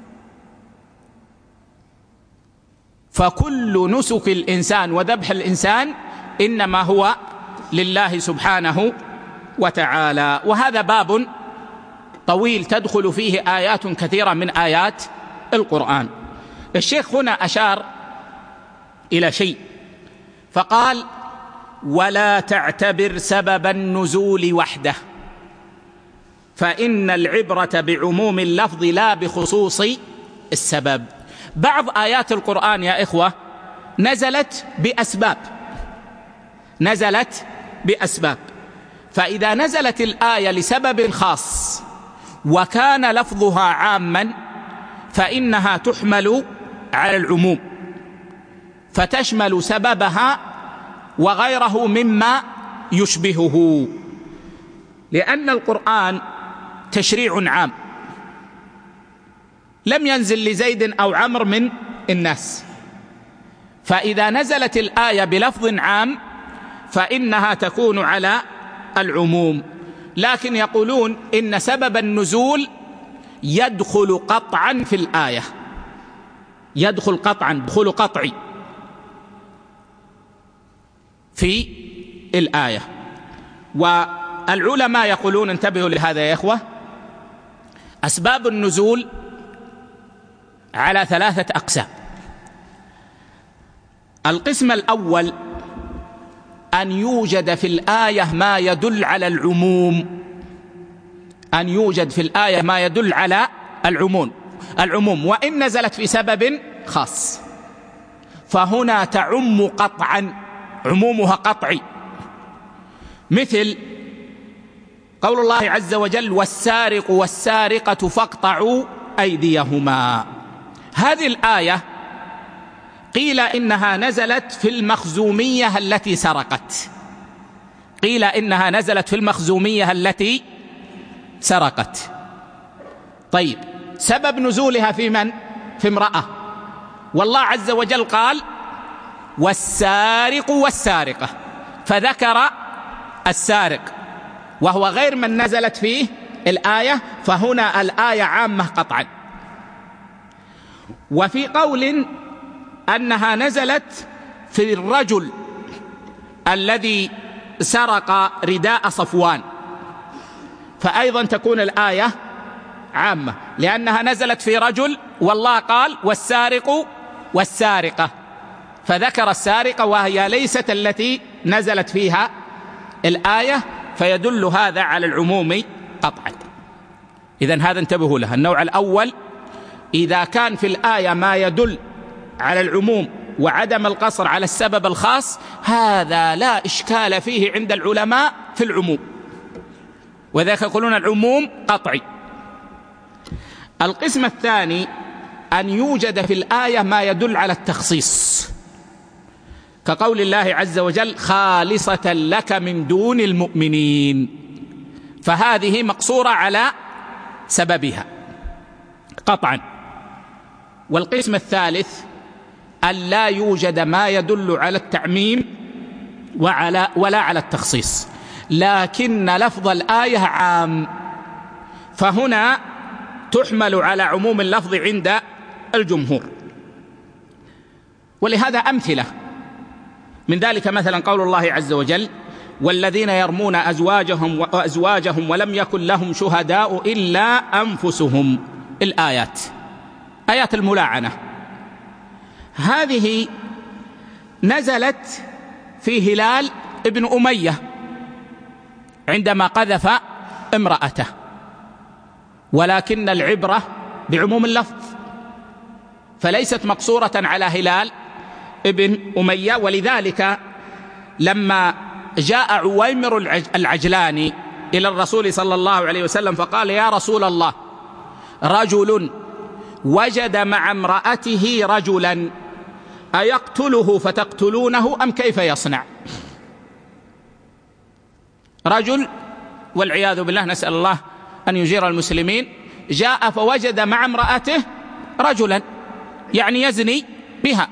S1: فكل نسك الإنسان وذبح الإنسان إنما هو لله سبحانه وتعالى. وهذا باب طويل تدخل فيه آيات كثيرة من آيات القرآن. الشيخ هنا أشار إلى شيء فقال: ولا تعتبر سبب النزول وحده، فإن العبرة بعموم اللفظ لا بخصوص السبب. بعض آيات القرآن يا إخوة نزلت بأسباب، فإذا نزلت الآية لسبب خاص وكان لفظها عاما فإنها تحمل على العموم، فتشمل سببها وغيره مما يشبهه، لأن القرآن تشريع عام لم ينزل لزيد أو عمرو من الناس، فإذا نزلت الآية بلفظ عام فإنها تكون على العموم. لكن يقولون إن سبب النزول يدخل قطعا في الآية، يدخل قطعي في الآية. والعلماء يقولون، انتبهوا لهذا يا إخوة، أسباب النزول على 3 أقسام. القسم الأول أن يوجد في الآية ما يدل على العموم، أن يوجد في الآية ما يدل على العموم وإن نزلت في سبب خاص، فهنا تعم قطعا، عمومها قطعي، مثل قول الله عز وجل: والسارق والسارقة فاقطعوا أيديهما. هذه الآية قيل إنها نزلت في المخزومية التي سرقت، قيل إنها نزلت في المخزومية التي سرقت. طيب، سبب نزولها في من؟ في امرأة، والله عز وجل قال: والسارق والسارقة، فذكر السارق وهو غير من نزلت فيه الآية، فهنا الآية عامة قطعا. وفي قول أنها نزلت في الرجل الذي سرق رداء صفوان، فأيضا تكون الآية عامة لأنها نزلت في رجل، والله قال: والسارق والسارقة، فذكر السارقة وهي ليست التي نزلت فيها الآية، فيدل هذا على العموم قطعا. إذن هذا انتبهوا له. النوع الأول: إذا كان في الآية ما يدل على العموم وعدم القصر على السبب الخاص، هذا لا إشكال فيه عند العلماء في العموم، وذلك يقولون العموم قطعي. القسم الثاني: أن يوجد في الآية ما يدل على التخصيص، كقول الله عز وجل: خالصة لك من دون المؤمنين، فهذه مقصورة على سببها قطعا. والقسم الثالث: أن لا يوجد ما يدل على التعميم ولا على التخصيص، لكن لفظ الآية عام، فهنا تحمل على عموم اللفظ عند الجمهور. ولهذا أمثلة من ذلك، مثلا قول الله عز وجل: والذين يرمون أزواجهم ولم يكن لهم شهداء إلا أنفسهم. الآيات آيات الملاعنة، هذه نزلت في هلال ابن أمية عندما قذف امرأته، ولكن العبرة بعموم اللفظ، فليست مقصورة على هلال ابن أمية. ولذلك لما جاء عويمر العجلاني إلى الرسول صلى الله عليه وسلم فقال: يا رسول الله، رجل وجد مع امرأته رجلا، أيقتله فتقتلونه أم كيف يصنع؟ رجل والعياذ بالله، نسأل الله أن يجير المسلمين، جاء فوجد مع امرأته رجلا يعني يزني بها،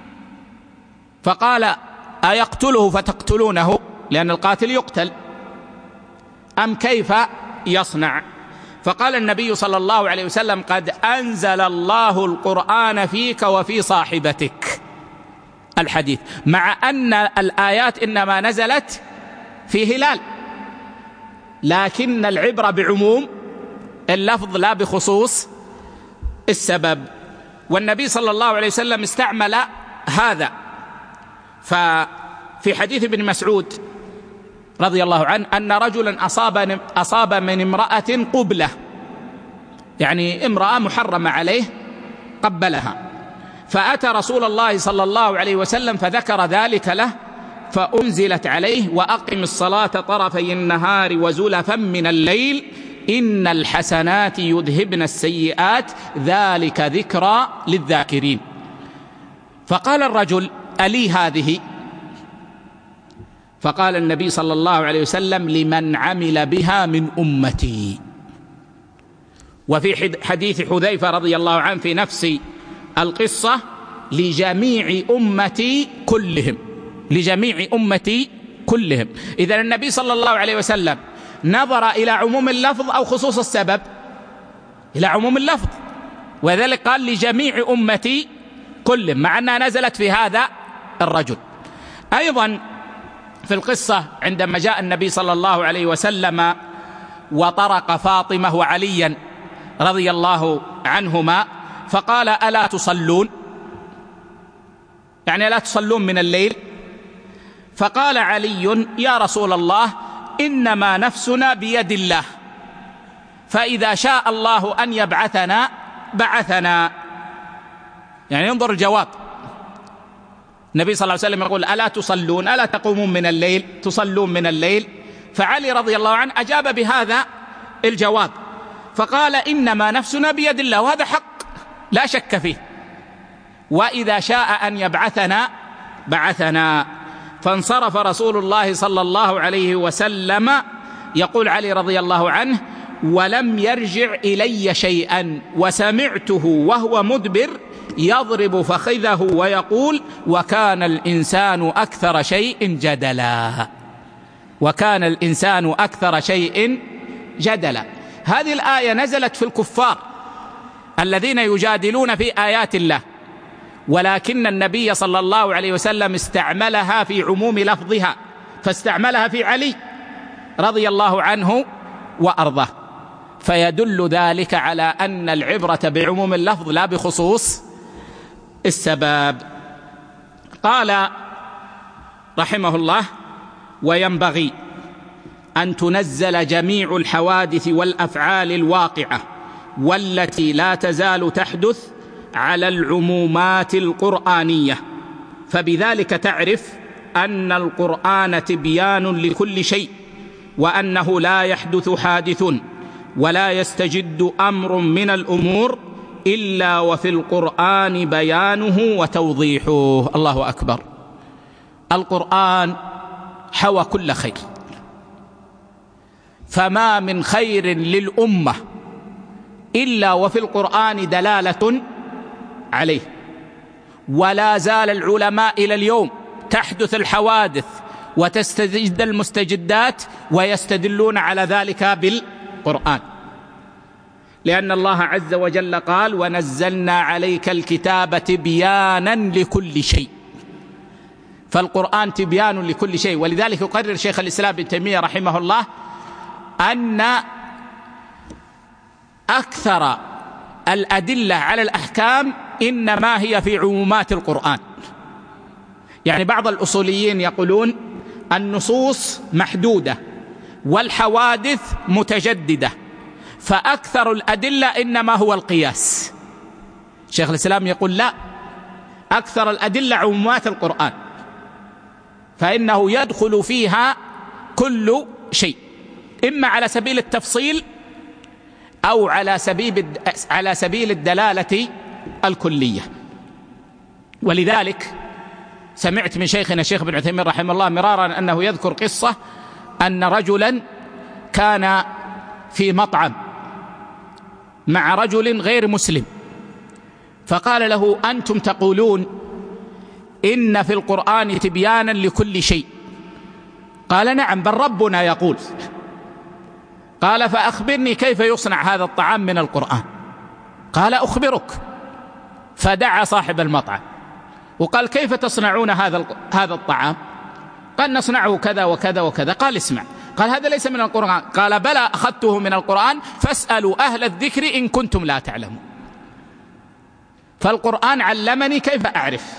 S1: فقال: أيقتله فتقتلونه، لأن القاتل يقتل، أم كيف يصنع. فقال النبي صلى الله عليه وسلم: قد أنزل الله القرآن فيك وفي صاحبتك. الحديث، مع أن الآيات إنما نزلت في هلال، لكن العبرة بعموم اللفظ لا بخصوص السبب. والنبي صلى الله عليه وسلم استعمل هذا. ففي حديث ابن مسعود رضي الله عنه أن رجلا أصاب من امرأة قبلة، يعني امرأة محرمة عليه قبلها، فأتى رسول الله صلى الله عليه وسلم فذكر ذلك له، فأنزلت عليه: وأقم الصلاة طرفي النهار وزلفا من الليل إن الحسنات يذهبن السيئات ذلك ذكرى للذاكرين. فقال الرجل: ألي هذه؟ فقال النبي صلى الله عليه وسلم: لمن عمل بها من أمتي. وفي حديث حذيفة رضي الله عنه في نفس القصة: لجميع أمتي كلهم، لجميع أمتي كلهم. إذن النبي صلى الله عليه وسلم نظر إلى عموم اللفظ أو خصوص السبب؟ إلى عموم اللفظ، وذلك قال: لجميع أمتي كلهم، مع أنها نزلت في هذا الرجل. أيضا في القصة عندما جاء النبي صلى الله عليه وسلم وطرق فاطمة وعليا رضي الله عنهما، فقال: ألا تصلون؟ يعني ألا تصلون من الليل؟ فقال علي: يا رسول الله، إنما نفسنا بيد الله، فإذا شاء الله أن يبعثنا بعثنا. يعني انظر الجواب، النبي صلى الله عليه وسلم يقول: ألا تصلون؟ ألا تقومون من الليل؟ تصلون من الليل؟ فعلي رضي الله عنه أجاب بهذا الجواب، فقال: إنما نفسنا بيد الله، وهذا حق لا شك فيه، وإذا شاء أن يبعثنا بعثنا. فانصرف رسول الله صلى الله عليه وسلم، يقول علي رضي الله عنه: ولم يرجع إلي شيئا، وسمعته وهو مدبر يضرب فخذه ويقول: وكان الإنسان أكثر شيء جدلا. وكان الإنسان أكثر شيء جدلا. هذه الآية نزلت في الكفار الذين يجادلون في آيات الله، ولكن النبي صلى الله عليه وسلم استعملها في عموم لفظها، فاستعملها في علي رضي الله عنه وأرضاه، فيدل ذلك على أن العبرة بعموم اللفظ لا بخصوص السبب. قال رحمه الله: وينبغي أن تنزل جميع الحوادث والأفعال الواقعة والتي لا تزال تحدث على العمومات القرآنية، فبذلك تعرف أن القرآن تبيان لكل شيء، وأنه لا يحدث حادث ولا يستجد أمر من الأمور إلا وفي القرآن بيانه وتوضيحه. الله أكبر. القرآن حوى كل خير، فما من خير للأمة إلا وفي القرآن دلالة عليه. ولا زال العلماء إلى اليوم تحدث الحوادث وتستجد المستجدات ويستدلون على ذلك بالقرآن، لأن الله عز وجل قال: ونزلنا عليك الكتاب تبيانا لكل شيء. فالقرآن تبيان لكل شيء. ولذلك يقرر شيخ الإسلام ابن تيمية رحمه الله أن أكثر الأدلة على الأحكام إنما هي في عمومات القرآن. يعني بعض الأصوليين يقولون النصوص محدودة والحوادث متجددة، فأكثر الأدلة إنما هو القياس. شيخ الإسلام يقول لا، أكثر الأدلة عمومات القرآن، فإنه يدخل فيها كل شيء، إما على سبيل التفصيل أو على سبيل الدلالة الكلية. ولذلك سمعت من شيخنا الشيخ ابن عثيمين رحمه الله مرارا أنه يذكر قصة أن رجلا كان في مطعم مع رجل غير مسلم، فقال له: أنتم تقولون إن في القرآن تبيانا لكل شيء. قال: نعم، بل ربنا يقول. قال: فأخبرني كيف يصنع هذا الطعام من القرآن. قال: أخبرك. فدعا صاحب المطعم وقال: كيف تصنعون هذا الطعام؟ قال: نصنعه كذا وكذا وكذا. قال: اسمع. قال: هذا ليس من القرآن. قال: بلى، أخذته من القرآن، فاسألوا أهل الذكر إن كنتم لا تعلمون. فالقرآن علمني كيف أعرف.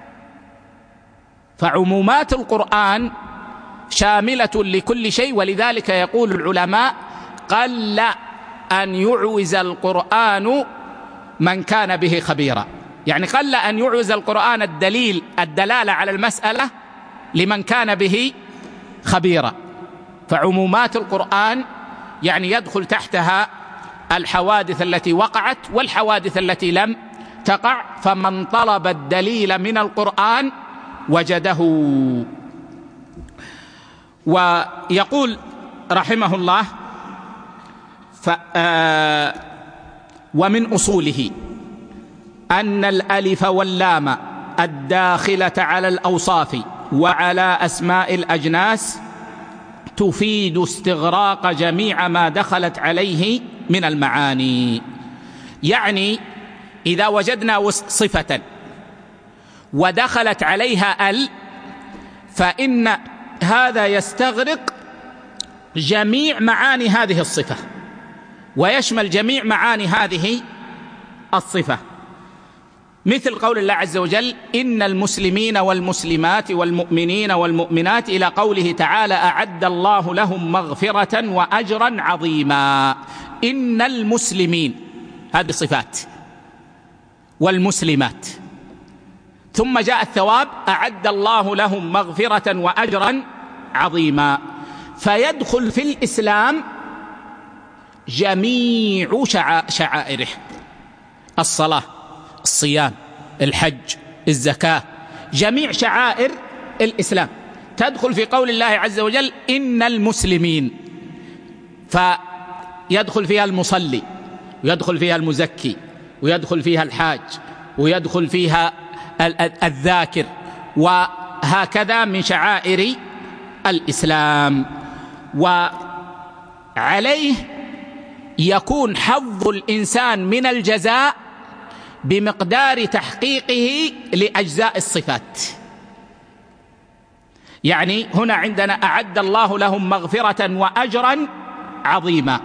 S1: فعمومات القرآن شاملة لكل شيء، ولذلك يقول العلماء: قل أن يعوز القرآن من كان به خبيرا. يعني قل أن يعوز القرآن الدلالة على المسألة لمن كان به خبيرا. فعمومات القرآن يعني يدخل تحتها الحوادث التي وقعت والحوادث التي لم تقع، فمن طلب الدليل من القرآن وجده. ويقول رحمه الله: ومن أصوله أن الألف واللام الداخلة على الأوصاف وعلى أسماء الأجناس تفيد استغراق جميع ما دخلت عليه من المعاني. يعني إذا وجدنا صفة ودخلت عليها ال، فإن هذا يستغرق جميع معاني هذه الصفة ويشمل جميع معاني هذه الصفة، مثل قول الله عز وجل: إن المسلمين والمسلمات والمؤمنين والمؤمنات، إلى قوله تعالى: أعد الله لهم مغفرة وأجرا عظيما. إن المسلمين هذه صفات، والمسلمات، ثم جاء الثواب: أعد الله لهم مغفرة وأجرا عظيما. فيدخل في الإسلام جميع شعائره: الصلاة، الصيام، الحج، الزكاة، جميع شعائر الإسلام تدخل في قول الله عز وجل: إن المسلمين. فيدخل فيها المصلي، ويدخل فيها المزكي، ويدخل فيها الحاج، ويدخل فيها الذاكر، وهكذا من شعائر الإسلام. وعليه يكون حظ الإنسان من الجزاء بمقدار تحقيقه لأجزاء الصفات. يعني هنا عندنا: أعد الله لهم مغفرة وأجرا عظيما.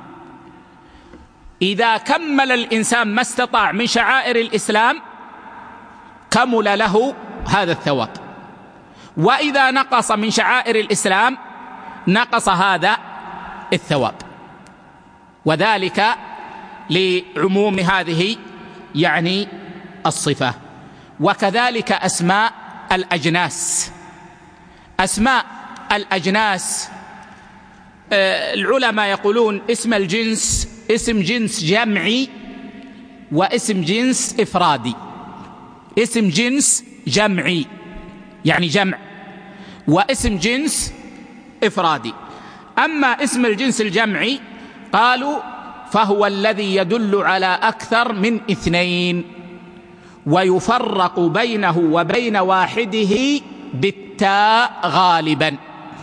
S1: إذا كمل الإنسان ما استطاع من شعائر الإسلام كمل له هذا الثواب، وإذا نقص من شعائر الإسلام نقص هذا الثواب، وذلك لعموم هذه يعني الصفة. وكذلك أسماء الأجناس. أسماء الأجناس العلماء يقولون: اسم الجنس اسم جنس جمعي واسم جنس إفرادي. اسم جنس جمعي يعني جمع، واسم جنس إفرادي. أما اسم الجنس الجمعي قالوا: فهو الذي يدل على أكثر من اثنين، ويفرق بينه وبين واحده بالتاء غالبا.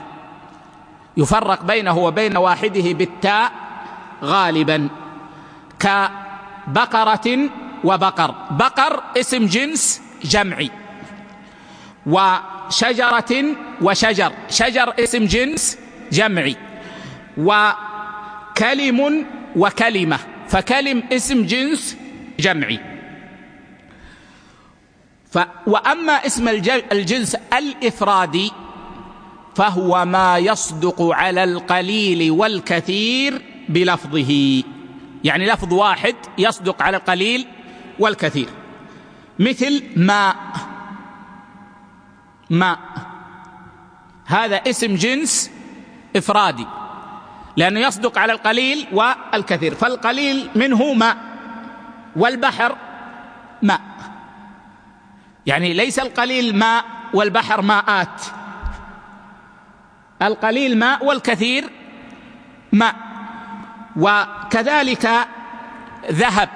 S1: يفرق بينه وبين واحده بالتاء غالبا، كبقرة وبقر. بقر اسم جنس جمعي، وشجرة وشجر، شجر اسم جنس جمعي، وكلم وكلمة، فكلم اسم جنس جمعي. وأما اسم الجنس الإفرادي فهو ما يصدق على القليل والكثير بلفظه، يعني لفظ واحد يصدق على القليل والكثير، مثل ماء. ماء هذا اسم جنس إفرادي لأنه يصدق على القليل والكثير، فالقليل منه ماء، والبحر ماء. يعني ليس القليل ماء والبحر ماءات، القليل ماء والكثير ماء. وكذلك ذهب،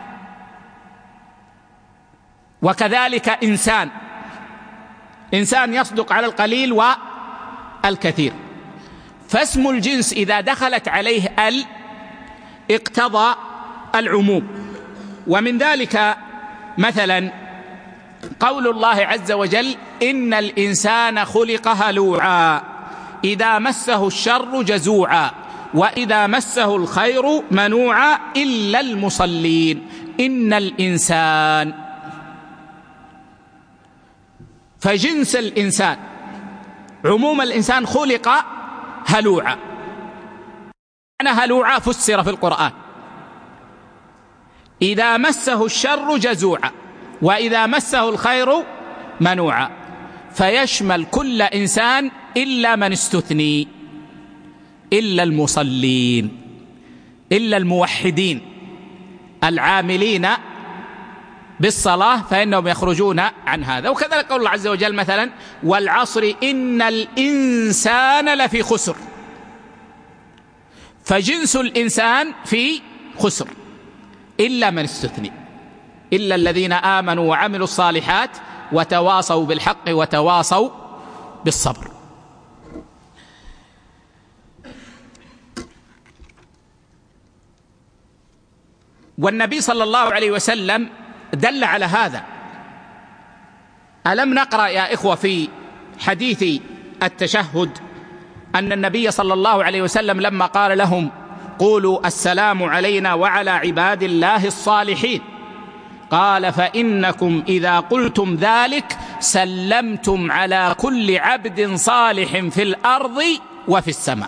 S1: وكذلك إنسان. إنسان يصدق على القليل والكثير. فاسم الجنس إذا دخلت عليه ال اقتضى العموم. ومن ذلك مثلا قول الله عز وجل: إن الإنسان خلق هلوعا إذا مسه الشر جزوعا وإذا مسه الخير منوعا إلا المصلين. إن الإنسان، فجنس الإنسان عموم الإنسان خلق هلوعا. معنى هلوعا فسر في القرآن: إذا مسه الشر جزوعا وإذا مسه الخير منوعا، فيشمل كل إنسان إلا من استثني، إلا المصلين، إلا الموحدين العاملين بالصلاة فإنهم يخرجون عن هذا. وكذلك قول الله عز وجل مثلا: والعصر إن الإنسان لفي خسر. فجنس الإنسان في خسر إلا من استثني، إلا الذين آمنوا وعملوا الصالحات وتواصوا بالحق وتواصوا بالصبر. والنبي صلى الله عليه وسلم دل على هذا. ألم نقرأ يا إخوة في حديث التشهد أن النبي صلى الله عليه وسلم لما قال لهم: قولوا السلام علينا وعلى عباد الله الصالحين، قال: فإنكم إذا قلتم ذلك سلمتم على كل عبد صالح في الأرض وفي السماء.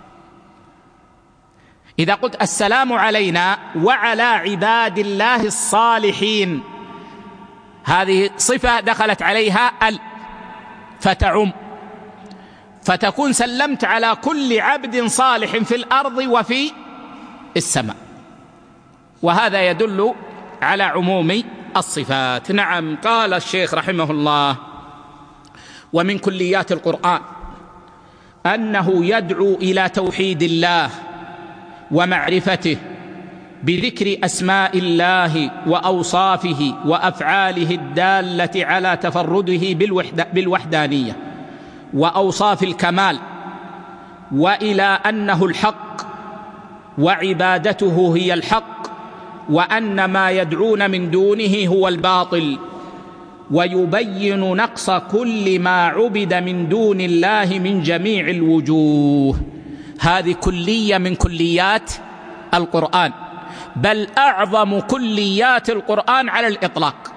S1: إذا قلت السلام علينا وعلى عباد الله الصالحين، هذه صفة دخلت عليها ال فتعم، فتكون سلمت على كل عبد صالح في الأرض وفي السماء، وهذا يدل على عموم الصفات. نعم، قال الشيخ رحمه الله: ومن كليات القرآن أنه يدعو إلى توحيد الله ومعرفته بذكر أسماء الله وأوصافه وأفعاله الدالة على تفرده بالوحدانية وأوصاف الكمال، وإلى أنه الحق وعبادته هي الحق، وأن ما يدعون من دونه هو الباطل، ويبين نقص كل ما عبد من دون الله من جميع الوجوه. هذه كلية من كليات القرآن، بل أعظم كليات القرآن على الإطلاق،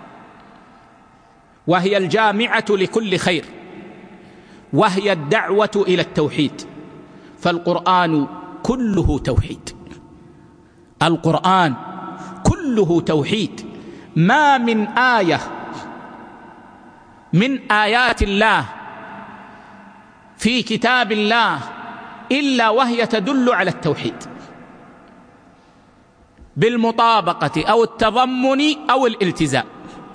S1: وهي الجامعة لكل خير، وهي الدعوة إلى التوحيد. فالقرآن كله توحيد، القرآن كله توحيد. ما من آية من آيات الله في كتاب الله إلا وهي تدل على التوحيد بالمطابقة أو التضمن أو الالتزام.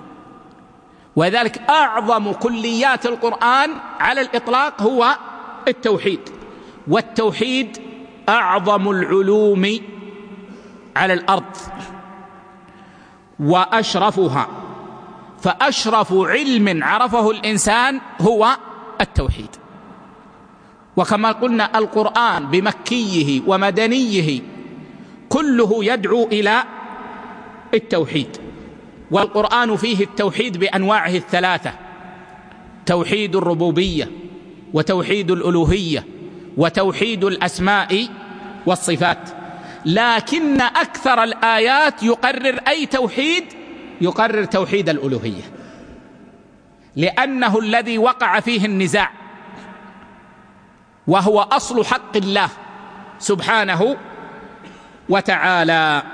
S1: وذلك أعظم كليات القرآن على الإطلاق هو التوحيد، والتوحيد أعظم العلوم على الأرض وأشرفها، فأشرف علم عرفه الإنسان هو التوحيد. وكما قلنا القرآن بمكيه ومدنيه كله يدعو إلى التوحيد، والقرآن فيه التوحيد بأنواعه الثلاثة: توحيد الربوبية وتوحيد الألوهية وتوحيد الأسماء والصفات. لكن أكثر الآيات يقرر أي توحيد؟ يقرر توحيد الألوهية، لأنه الذي وقع فيه النزاع، وهو أصل حق الله سبحانه وتعالى.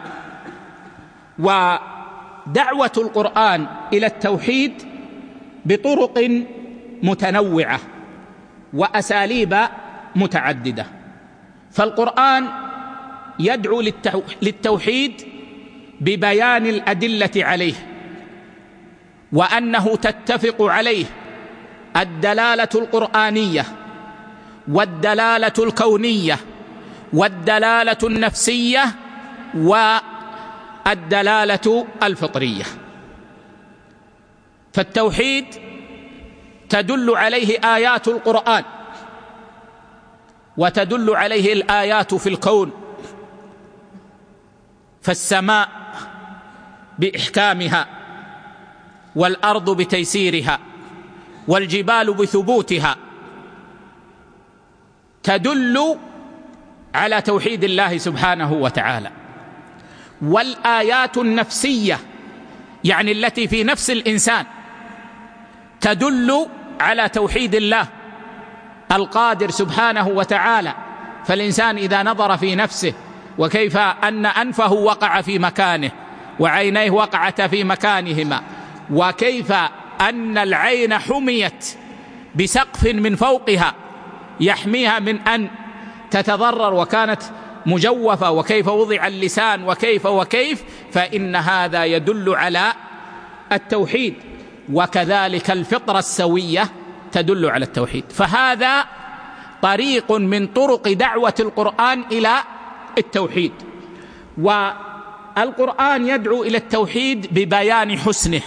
S1: ودعوة القرآن إلى التوحيد بطرق متنوعة وأساليب متعددة. فالقرآن يدعو للتوحيد ببيان الأدلة عليه، وأنه تتفق عليه الدلالة القرآنية والدلالة الكونية والدلالة النفسية والدلالة الفطرية. فالتوحيد تدل عليه آيات القرآن وتدل عليه الآيات في الكون، فالسماء بإحكامها، والأرض بتيسيرها، والجبال بثبوتها، تدل على توحيد الله سبحانه وتعالى. والآيات النفسية، يعني التي في نفس الإنسان، تدل على توحيد الله القادر سبحانه وتعالى. فالإنسان إذا نظر في نفسه وكيف أن أنفه وقع في مكانه، وعينيه وقعتا في مكانهما، وكيف أن العين حميت بسقف من فوقها يحميها من أن تتضرر وكانت مجوفة، وكيف وضع اللسان، وكيف، فإن هذا يدل على التوحيد. وكذلك الفطرة السوية تدل على التوحيد. فهذا طريق من طرق دعوة القرآن إلى التوحيد. والقرآن يدعو إلى التوحيد ببيان حسنه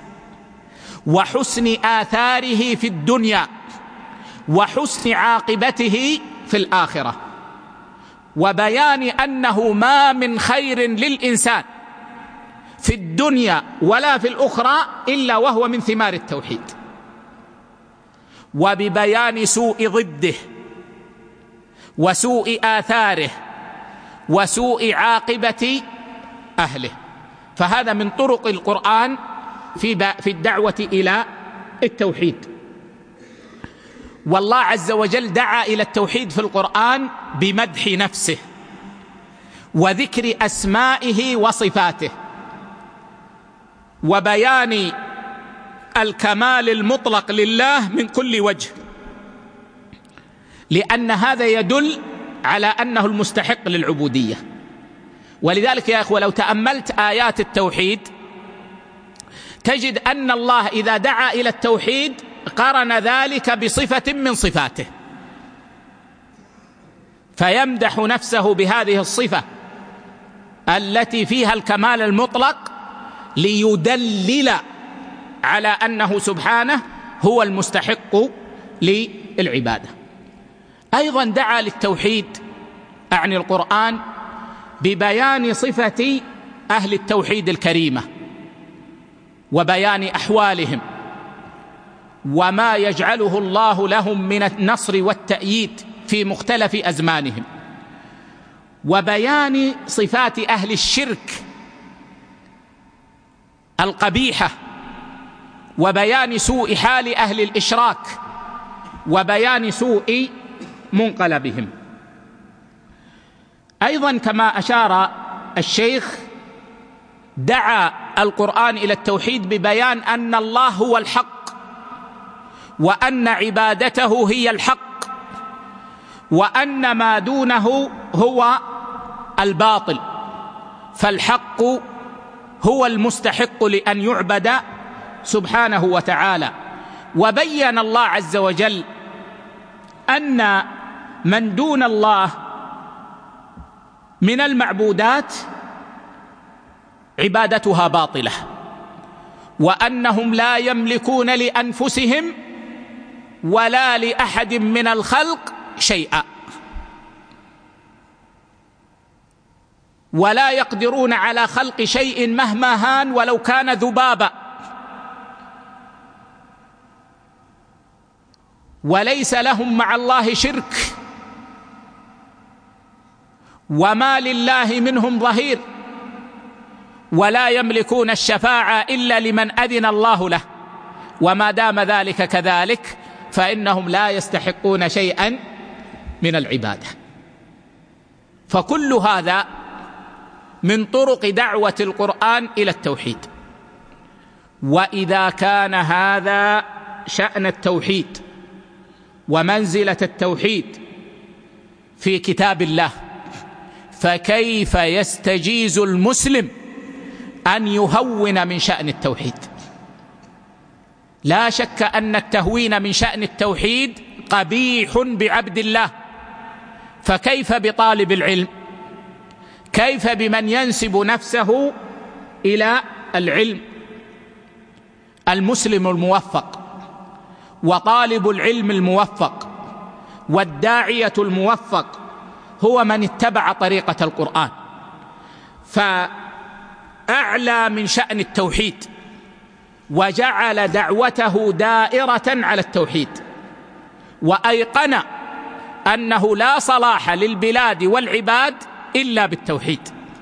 S1: وحسن آثاره في الدنيا وحسن عاقبته في الآخرة، وبيان أنه ما من خير للإنسان في الدنيا ولا في الأخرى إلا وهو من ثمار التوحيد، وببيان سوء ضده وسوء آثاره وسوء عاقبة أهله. فهذا من طرق القرآن في الدعوة إلى التوحيد. والله عز وجل دعا إلى التوحيد في القرآن بمدح نفسه وذكر أسمائه وصفاته وبيان الكمال المطلق لله من كل وجه، لأن هذا يدل على أنه المستحق للعبودية. ولذلك يا أخوة، لو تأملت آيات التوحيد تجد أن الله إذا دعا إلى التوحيد قرن ذلك بصفة من صفاته، فيمدح نفسه بهذه الصفة التي فيها الكمال المطلق ليدلل على أنه سبحانه هو المستحق للعبادة. أيضا دعا للتوحيد أعني القرآن ببيان صفة أهل التوحيد الكريمة وبيان أحوالهم وما يجعله الله لهم من النصر والتأييد في مختلف أزمانهم، وبيان صفات أهل الشرك القبيحة، وبيان سوء حال أهل الإشراك، وبيان سوء منقلبهم. أيضا كما أشار الشيخ، دعا القرآن إلى التوحيد ببيان أن الله هو الحق، وأن عبادته هي الحق، وأن ما دونه هو الباطل، فالحق هو المستحق لأن يعبد سبحانه وتعالى. وبين الله عز وجل أن من دون الله من المعبودات عبادتها باطلة، وأنهم لا يملكون لأنفسهم ولا لأحد من الخلق شيئا، ولا يقدرون على خلق شيء مهما هان ولو كان ذبابا، وليس لهم مع الله شرك، وما لله منهم ظهير، ولا يملكون الشفاعة إلا لمن أذن الله له، وما دام ذلك كذلك فإنهم لا يستحقون شيئا من العبادة. فكل هذا من طرق دعوة القرآن إلى التوحيد. وإذا كان هذا شأن التوحيد ومنزلة التوحيد في كتاب الله، فكيف يستجيز المسلم أن يهون من شأن التوحيد؟ لا شك أن التهوين من شأن التوحيد قبيح بعبد الله، فكيف بطالب العلم؟ كيف بمن ينسب نفسه إلى العلم؟ المسلم الموفق وطالب العلم الموفق والداعية الموفق هو من اتبع طريقة القرآن، فأعلى من شأن التوحيد وجعل دعوته دائرة على التوحيد، وأيقن أنه لا صلاح للبلاد والعباد إلا بالتوحيد.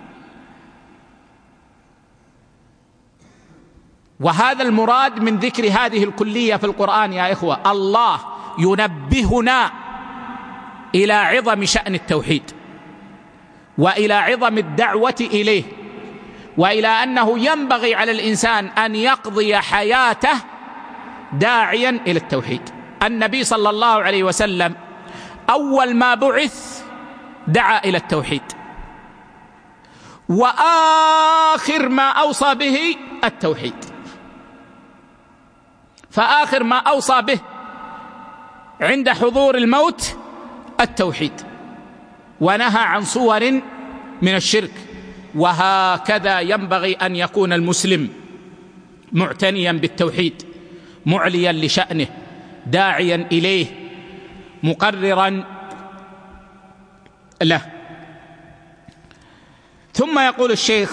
S1: وهذا المراد من ذكر هذه الكلية في القرآن يا إخوة. الله ينبهنا إلى عظم شأن التوحيد، وإلى عظم الدعوة إليه، وإلى أنه ينبغي على الإنسان أن يقضي حياته داعيا إلى التوحيد. النبي صلى الله عليه وسلم أول ما بعث دعا إلى التوحيد، وآخر ما أوصى به التوحيد، فآخر ما أوصى به عند حضور الموت التوحيد، ونهى عن صور من الشرك. وهكذا ينبغي أن يكون المسلم معتنيا بالتوحيد، معليا لشأنه، داعيا إليه، مقررا له. ثم يقول الشيخ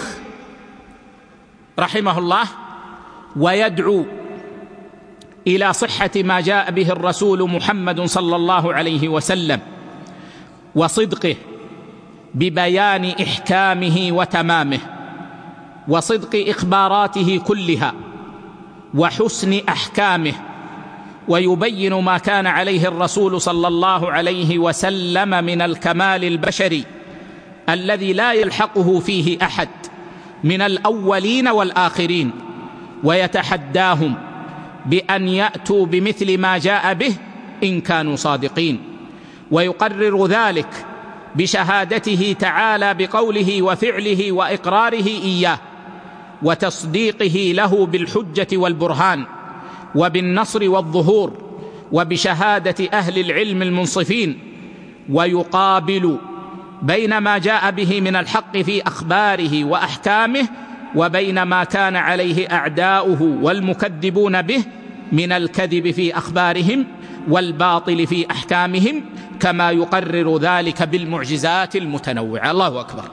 S1: رحمه الله: ويدعو إلى صحة ما جاء به الرسول محمد صلى الله عليه وسلم وصدقه ببيان إحكامه وتمامه، وصدق إخباراته كلها وحسن أحكامه، ويبين ما كان عليه الرسول صلى الله عليه وسلم من الكمال البشري الذي لا يلحقه فيه أحد من الأولين والآخرين، ويتحداهم بأن يأتوا بمثل ما جاء به إن كانوا صادقين. ويقرر ذلك بشهادته تعالى بقوله وفعله وإقراره إياه، وتصديقه له بالحجة والبرهان وبالنصر والظهور، وبشهادة أهل العلم المنصفين. ويقابل بين ما جاء به من الحق في أخباره وأحكامه وبين ما كان عليه أعداؤه والمكذبون به من الكذب في أخبارهم والباطل في أحكامهم، كما يقرر ذلك بالمعجزات المتنوعة. الله أكبر.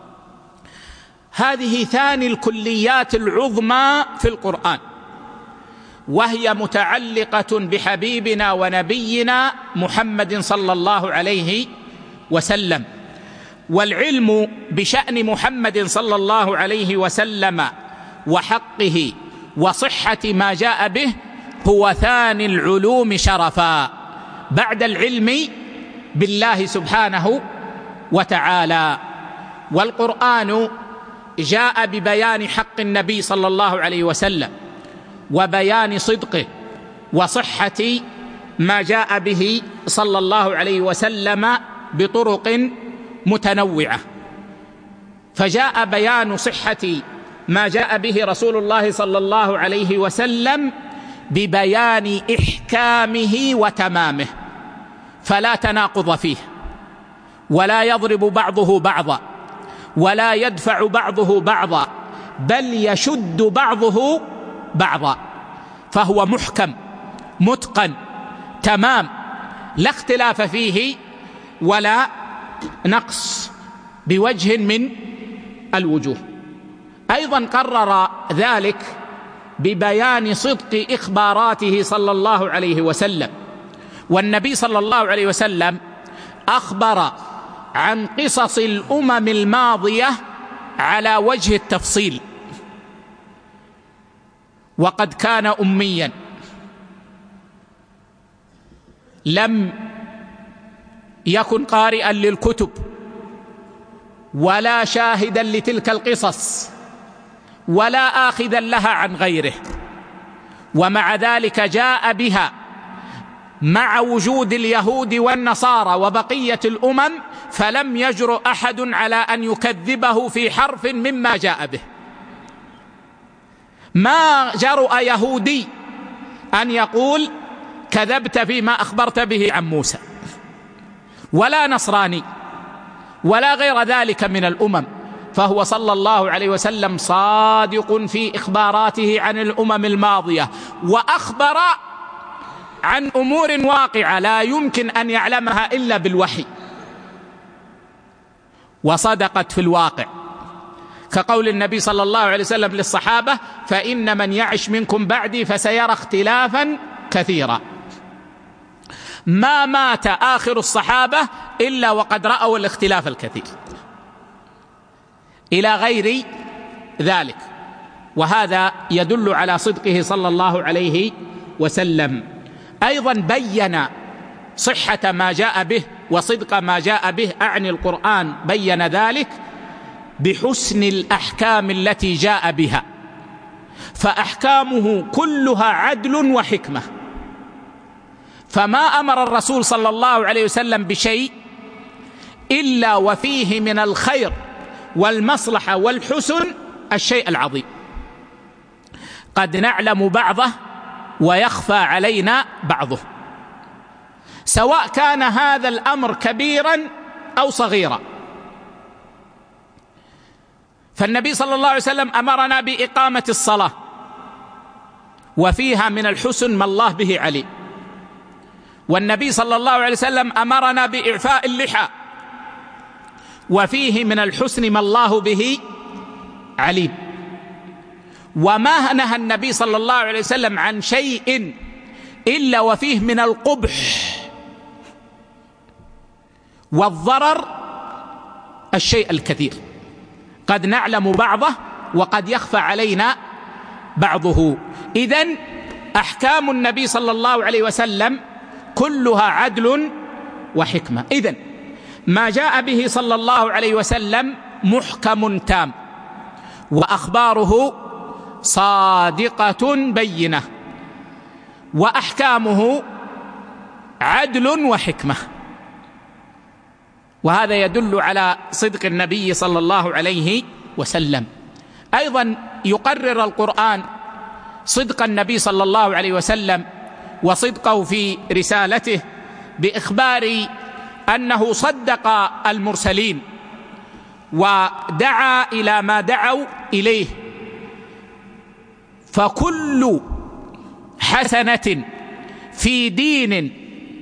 S1: هذه ثاني الكليات العظمى في القرآن، وهي متعلقة بحبيبنا ونبينا محمد صلى الله عليه وسلم. والعلم بشأن محمد صلى الله عليه وسلم وحقه وصحة ما جاء به هو ثاني العلوم شرفا بعد العلم بالله سبحانه وتعالى. والقرآن جاء ببيان حق النبي صلى الله عليه وسلم وبيان صدقه وصحة ما جاء به صلى الله عليه وسلم بطرق متنوعة. فجاء بيان صحة ما جاء به رسول الله صلى الله عليه وسلم ببيان إحكامه وتمامه، فلا تناقض فيه، ولا يضرب بعضه بعضا، ولا يدفع بعضه بعضا، بل يشد بعضه بعضا، فهو محكم متقن تمام، لا اختلاف فيه ولا نقص بوجه من الوجوه. أيضا قرر ذلك ببيان صدق إخباراته صلى الله عليه وسلم. والنبي صلى الله عليه وسلم أخبر عن قصص الأمم الماضية على وجه التفصيل، وقد كان أميا لم يكن قارئا للكتب ولا شاهدا لتلك القصص ولا آخذا لها عن غيره، ومع ذلك جاء بها مع وجود اليهود والنصارى وبقية الأمم، فلم يجرؤ أحد على أن يكذبه في حرف مما جاء به. ما جرؤ يهودي أن يقول كذبت فيما أخبرت به عن موسى، ولا نصراني ولا غير ذلك من الأمم، فهو صلى الله عليه وسلم صادق في إخباراته عن الأمم الماضية، وأخبر عن أمور واقعة لا يمكن أن يعلمها إلا بالوحي، وصدقت في الواقع، كقول النبي صلى الله عليه وسلم للصحابة: فإن من يعش منكم بعدي فسيرى اختلافا كثيرا. ما مات آخر الصحابة إلا وقد رأوا الاختلاف الكثير إلى غير ذلك، وهذا يدل على صدقه صلى الله عليه وسلم. أيضا بين صحة ما جاء به وصدق ما جاء به، أعني القرآن، بين ذلك بحسن الأحكام التي جاء بها، فأحكامه كلها عدل وحكمة، فما أمر الرسول صلى الله عليه وسلم بشيء إلا وفيه من الخير والمصلحة والحسن الشيء العظيم، قد نعلم بعضه ويخفى علينا بعضه، سواء كان هذا الأمر كبيرا أو صغيرا. فالنبي صلى الله عليه وسلم أمرنا بإقامة الصلاة، وفيها من الحسن ما الله به عليم. والنبي صلى الله عليه وسلم أمرنا بإعفاء اللحى، وفيه من الحسن ما الله به عليم. وما نهى النبي صلى الله عليه وسلم عن شيء إلا وفيه من القبح والضرر الشيء الكثير، قد نعلم بعضه وقد يخفى علينا بعضه. إذن أحكام النبي صلى الله عليه وسلم كلها عدل وحكمة. إذن ما جاء به صلى الله عليه وسلم محكم تام، وأخباره صادقة بينة، وأحكامه عدل وحكمة، وهذا يدل على صدق النبي صلى الله عليه وسلم. أيضا يقرر القرآن صدق النبي صلى الله عليه وسلم وصدقه في رسالته بإخبار أنه صدق المرسلين ودعا إلى ما دعوا إليه، فكل حسنة في دين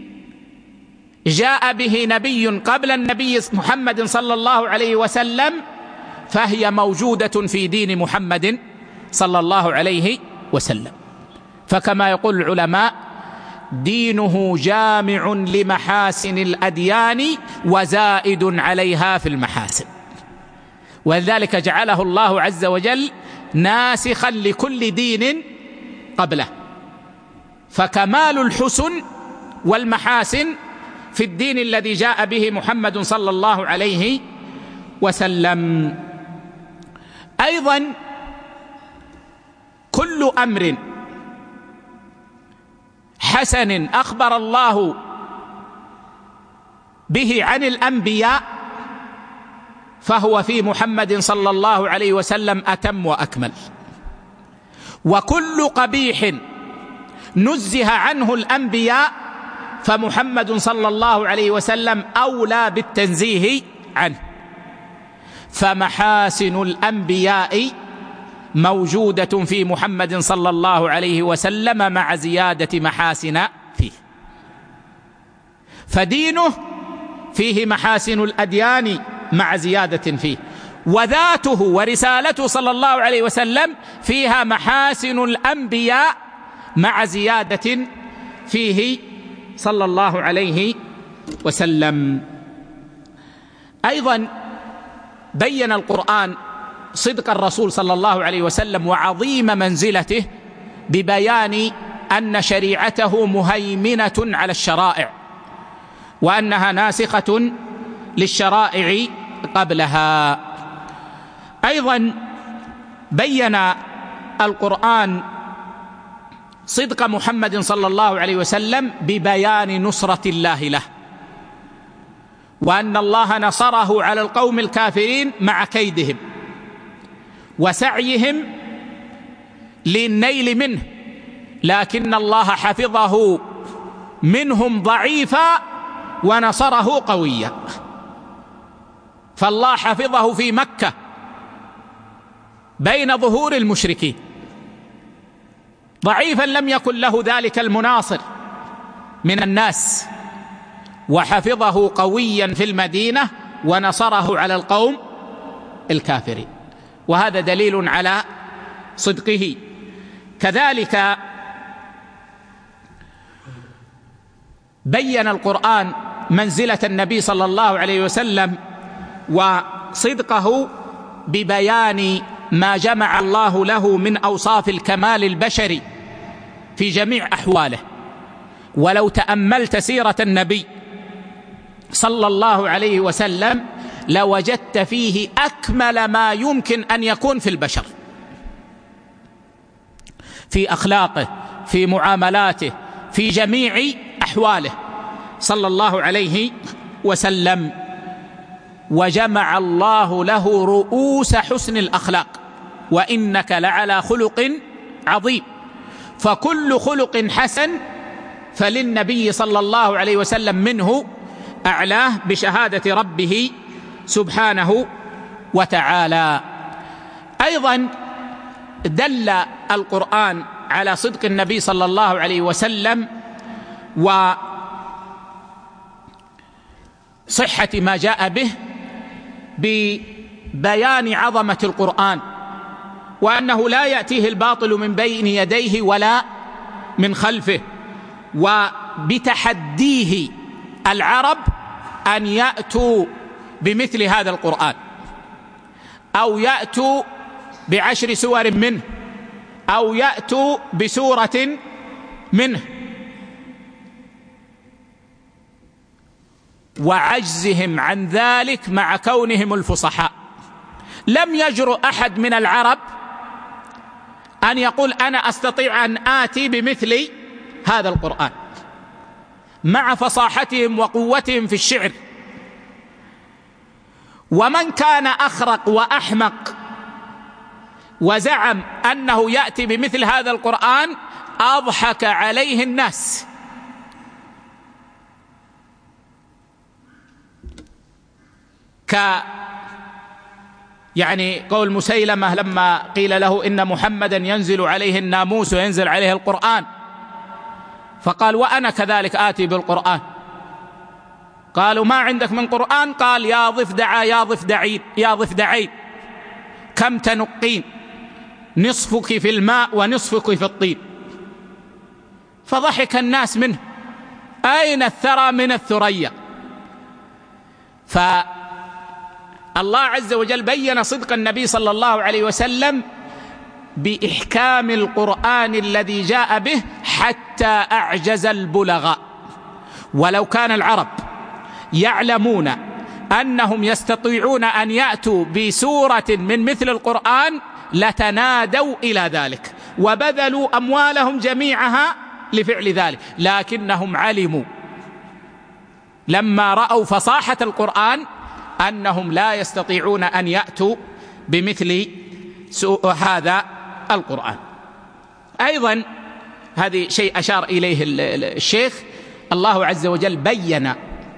S1: جاء به نبي قبل النبي محمد صلى الله عليه وسلم فهي موجودة في دين محمد صلى الله عليه وسلم. فكما يقول العلماء: دينه جامع لمحاسن الأديان وزائد عليها في المحاسن، ولذلك جعله الله عز وجل ناسخا لكل دين قبله. فكمال الحسن والمحاسن في الدين الذي جاء به محمد صلى الله عليه وسلم. أيضا كل أمر حسن أخبر الله به عن الأنبياء فهو في محمد صلى الله عليه وسلم أتم وأكمل، وكل قبيح نزه عنه الأنبياء فمحمد صلى الله عليه وسلم أولى بالتنزيه عنه. فمحاسن الأنبياء موجودة في محمد صلى الله عليه وسلم مع زيادة محاسن فيه، فدينه فيه محاسن الأديان مع زيادة فيه، وذاته ورسالته صلى الله عليه وسلم فيها محاسن الأنبياء مع زيادة فيه صلى الله عليه وسلم. أيضا بين القرآن صدق الرسول صلى الله عليه وسلم وعظيم منزلته ببيان أن شريعته مهيمنة على الشرائع، وأنها ناسخة للشرائع قبلها. أيضا بين القرآن صدق محمد صلى الله عليه وسلم ببيان نصرة الله له، وأن الله نصره على القوم الكافرين مع كيدهم وسعيهم للنيل منه، لكن الله حفظه منهم ضعيفا ونصره قويا. فالله حفظه في مكة بين ظهور المشركين ضعيفا لم يكن له ذلك المناصر، من الناس، وحفظه قويا في المدينة ونصره على القوم الكافرين، وهذا دليل على صدقه. كذلك بين القرآن منزلة النبي صلى الله عليه وسلم وصدقه ببيان ما جمع الله له من أوصاف الكمال البشري في جميع أحواله. ولو تأملت سيرة النبي صلى الله عليه وسلم لوجدت فيه أكمل ما يمكن أن يكون في البشر، في أخلاقه، في معاملاته، في جميع أحواله صلى الله عليه وسلم. وجمع الله له رؤوس حسن الأخلاق، وإنك لعلى خلق عظيم. فكل خلق حسن فللنبي صلى الله عليه وسلم منه أعلاه بشهادة ربه سبحانه وتعالى. أيضا دل القرآن على صدق النبي صلى الله عليه وسلم وصحة ما جاء به ببيان عظمة القرآن، وأنه لا يأتيه الباطل من بين يديه ولا من خلفه، وبتحديه العرب أن يأتوا بمثل هذا القرآن أو يأتوا ب10 سور منه أو يأتوا بسورة منه، وعجزهم عن ذلك مع كونهم الفصحاء. لم يجرؤ أحد من العرب أن يقول أنا أستطيع أن آتي بمثل هذا القرآن، مع فصاحتهم وقوتهم في الشعر. ومن كان أخرق وأحمق وزعم أنه يأتي بمثل هذا القرآن أضحك عليه الناس. يعني قول مسيلمة لما قيل له إن محمدا ينزل عليه الناموس وينزل عليه القرآن، فقال وأنا كذلك آتي بالقرآن. قالوا ما عندك من قرآن؟ قال يا ضفدع يا ضفدعين يا ضفدعين كم تنقين نصفك في الماء ونصفك في الطين. فضحك الناس منه، أين الثرى من الثريا؟ فالله عز وجل بين صدق النبي صلى الله عليه وسلم بإحكام القرآن الذي جاء به حتى أعجز البلغاء. ولو كان العرب يعلمون أنهم يستطيعون أن يأتوا بسورة من مثل القرآن لتنادوا إلى ذلك وبذلوا أموالهم جميعها لفعل ذلك، لكنهم علموا لما رأوا فصاحة القرآن أنهم لا يستطيعون أن يأتوا بمثل هذا القرآن. أيضا هذه شيء أشار إليه الشيخ، الله عز وجل بين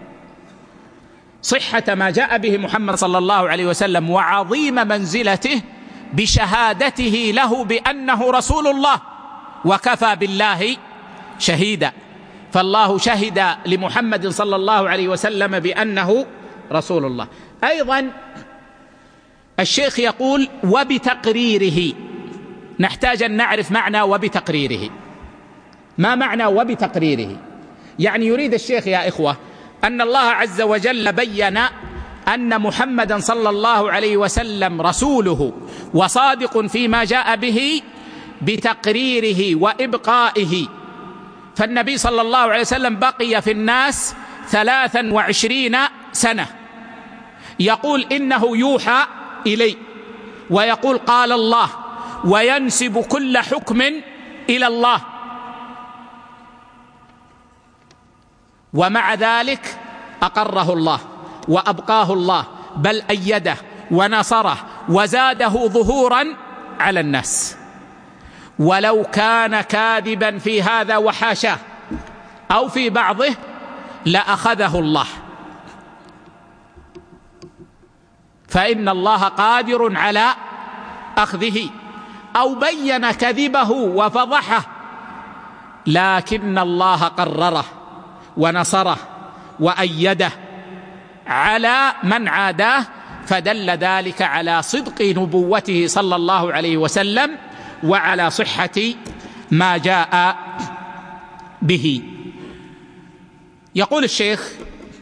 S1: صحة ما جاء به محمد صلى الله عليه وسلم وعظيم منزلته بشهادته له بأنه رسول الله، وكفى بالله شهيدا. فالله شهد لمحمد صلى الله عليه وسلم بأنه رسول الله. أيضا الشيخ يقول وبتقريره. نحتاج أن نعرف معنى وبتقريره. ما معنى وبتقريره؟ يعني يريد الشيخ يا إخوة أن الله عز وجل بين أن محمدا صلى الله عليه وسلم رسوله وصادق فيما جاء به بتقريره وإبقائه. فالنبي صلى الله عليه وسلم بقي في الناس 23 سنة يقول إنه يوحى إلي، ويقول قال الله، وينسب كل حكم إلى الله، ومع ذلك أقره الله وأبقاه الله، بل أيده ونصره وزاده ظهورا على الناس. ولو كان كاذبا في هذا وحاشاه أو في بعضه لأخذه الله، فإن الله قادر على أخذه. أو بين كذبه وفضحه لكن الله قرره ونصره وأيده على من عاداه، فدل ذلك على صدق نبوته صلى الله عليه وسلم وعلى صحة ما جاء به. يقول الشيخ: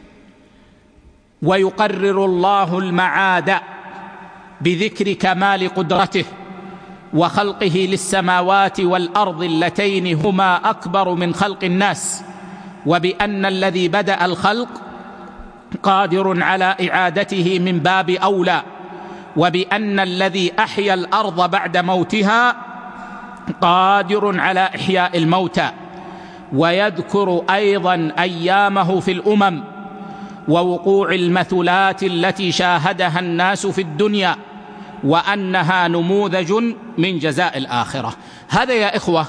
S1: ويقرر الله المعاد بذكر كمال قدرته وخلقه للسماوات والأرض اللتين هما أكبر من خلق الناس، وبأن الذي بدأ الخلق قادر على إعادته من باب أولى، وبأن الذي أحيا الأرض بعد موتها قادر على إحياء الموتى، ويذكر أيضا أيامه في الأمم ووقوع المثلات التي شاهدها الناس في الدنيا، وأنها نموذج من جزاء الآخرة. هذا يا إخوة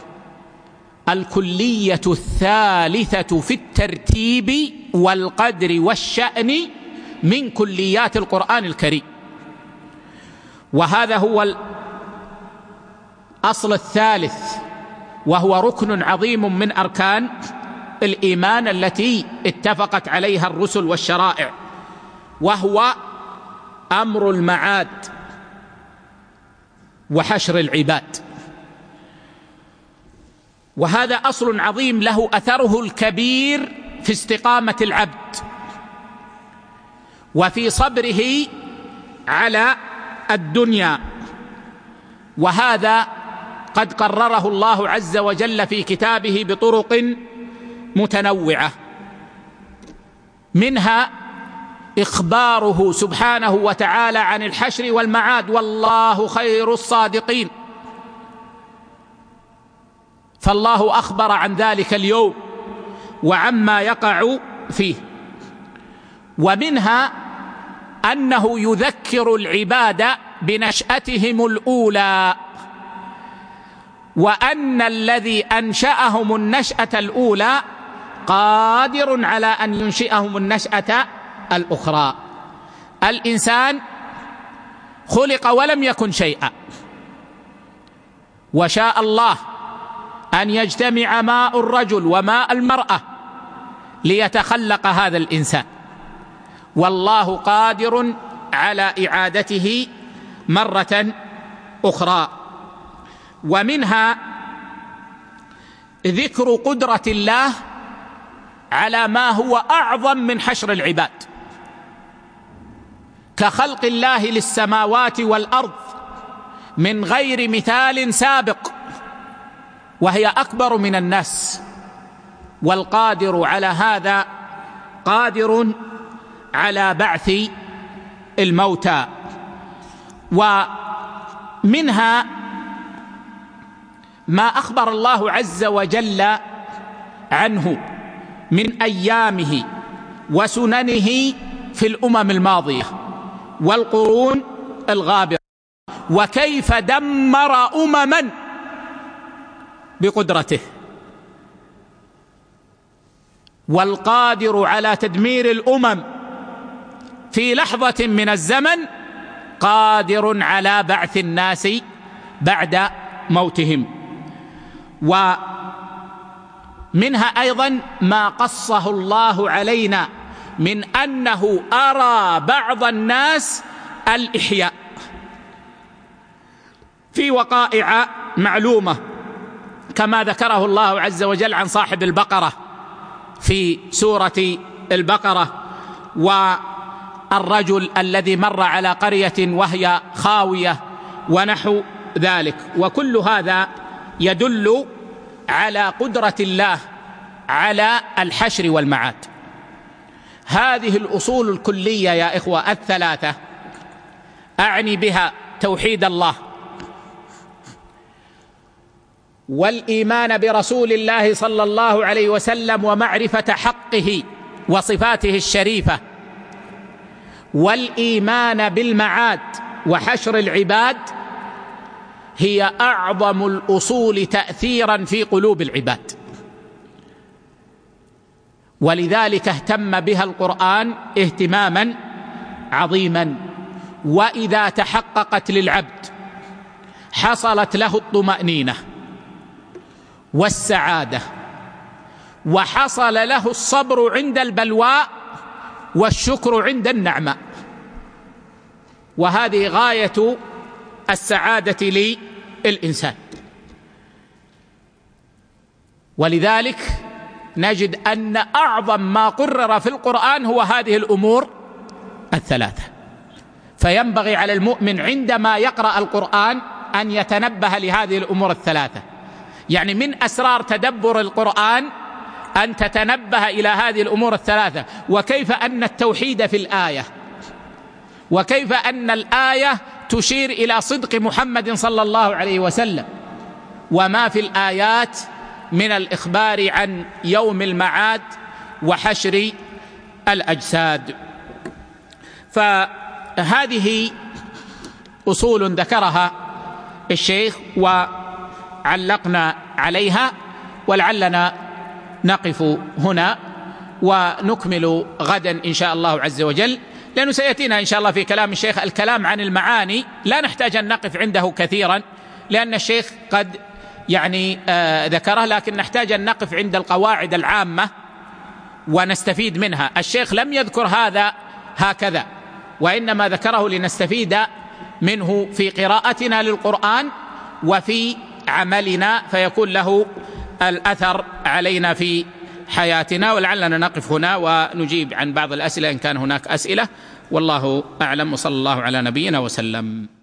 S1: الكلية الثالثة في الترتيب والقدر والشأن من كليات القرآن الكريم، وهذا هو الأصل الثالث، وهو ركن عظيم من أركان الإيمان التي اتفقت عليها الرسل والشرائع، وهو أمر المعاد وحشر العباد. وهذا أصل عظيم له أثره الكبير في استقامة العبد وفي صبره على الدنيا، وهذا قد قرره الله عز وجل في كتابه بطرق متنوعة، منها إخباره سبحانه وتعالى عن الحشر والمعاد: والله خير الصادقين، فالله أخبر عن ذلك اليوم وعما يقع فيه. ومنها أنه يذكر العباد بنشأتهم الأولى، وأن الذي أنشأهم النشأة الأولى قادر على أن ينشئهم النشأة الأخرى. الإنسان خلق ولم يكن شيئا، وشاء الله أن يجتمع ماء الرجل وماء المرأة ليتخلق هذا الإنسان، والله قادر على إعادته مرة أخرى. ومنها ذكر قدرة الله على ما هو أعظم من حشر العباد، كخلق الله للسماوات والأرض من غير مثال سابق، وهي أكبر من الناس، والقادر على هذا قادر على بعث الموتى. ومنها ما أخبر الله عز وجل عنه من أيامه وسننه في الأمم الماضية والقرون الغابرة، وكيف دمر أمما بقدرته، والقادر على تدمير الأمم في لحظة من الزمن قادر على بعث الناس بعد موتهم. ومنها أيضا ما قصه الله علينا من أنه أرى بعض الناس الإحياء في وقائع معلومة، كما ذكره الله عز وجل عن صاحب البقرة في سورة البقرة، والرجل الذي مر على قرية وهي خاوية ونحو ذلك. وكل هذا يدل على قدرة الله على الحشر والمعاد. هذه الأصول الكلية يا إخوة الثلاثة أعني بها توحيد الله، والإيمان برسول الله صلى الله عليه وسلم ومعرفة حقه وصفاته الشريفة، والإيمان بالمعاد وحشر العباد، هي أعظم الأصول تأثيرا في قلوب العباد، ولذلك اهتم بها القرآن اهتماما عظيما. وإذا تحققت للعبد حصلت له الطمأنينة والسعادة وحصل له الصبر عند البلواء والشكر عند النعماء، وهذه غاية السعادة للإنسان. ولذلك نجد أن أعظم ما قرر في القرآن هو هذه الأمور الثلاثة. فينبغي على المؤمن عندما يقرأ القرآن أن يتنبه لهذه الأمور الثلاثة. يعني من أسرار تدبر القرآن أن تتنبه إلى هذه الأمور الثلاثة، وكيف أن التوحيد في الآية، وكيف أن الآية تشير إلى صدق محمد صلى الله عليه وسلم، وما في الآيات من الإخبار عن يوم المعاد وحشر الأجساد. فهذه أصول ذكرها الشيخ وعلقنا عليها، ولعلنا نقف هنا ونكمل غدا إن شاء الله عز وجل، لأنه سيأتينا إن شاء الله في كلام الشيخ الكلام عن المعاني، لا نحتاج أن نقف عنده كثيرا لأن الشيخ قد ذكره، لكن نحتاج أن نقف عند القواعد العامة ونستفيد منها. الشيخ لم يذكر هذا هكذا، وإنما ذكره لنستفيد منه في قراءتنا للقرآن وفي عملنا، فيكون له الأثر علينا في حياتنا. ولعلنا نقف هنا ونجيب عن بعض الأسئلة إن كان هناك أسئلة، والله أعلم، وصلى الله على نبينا وسلم.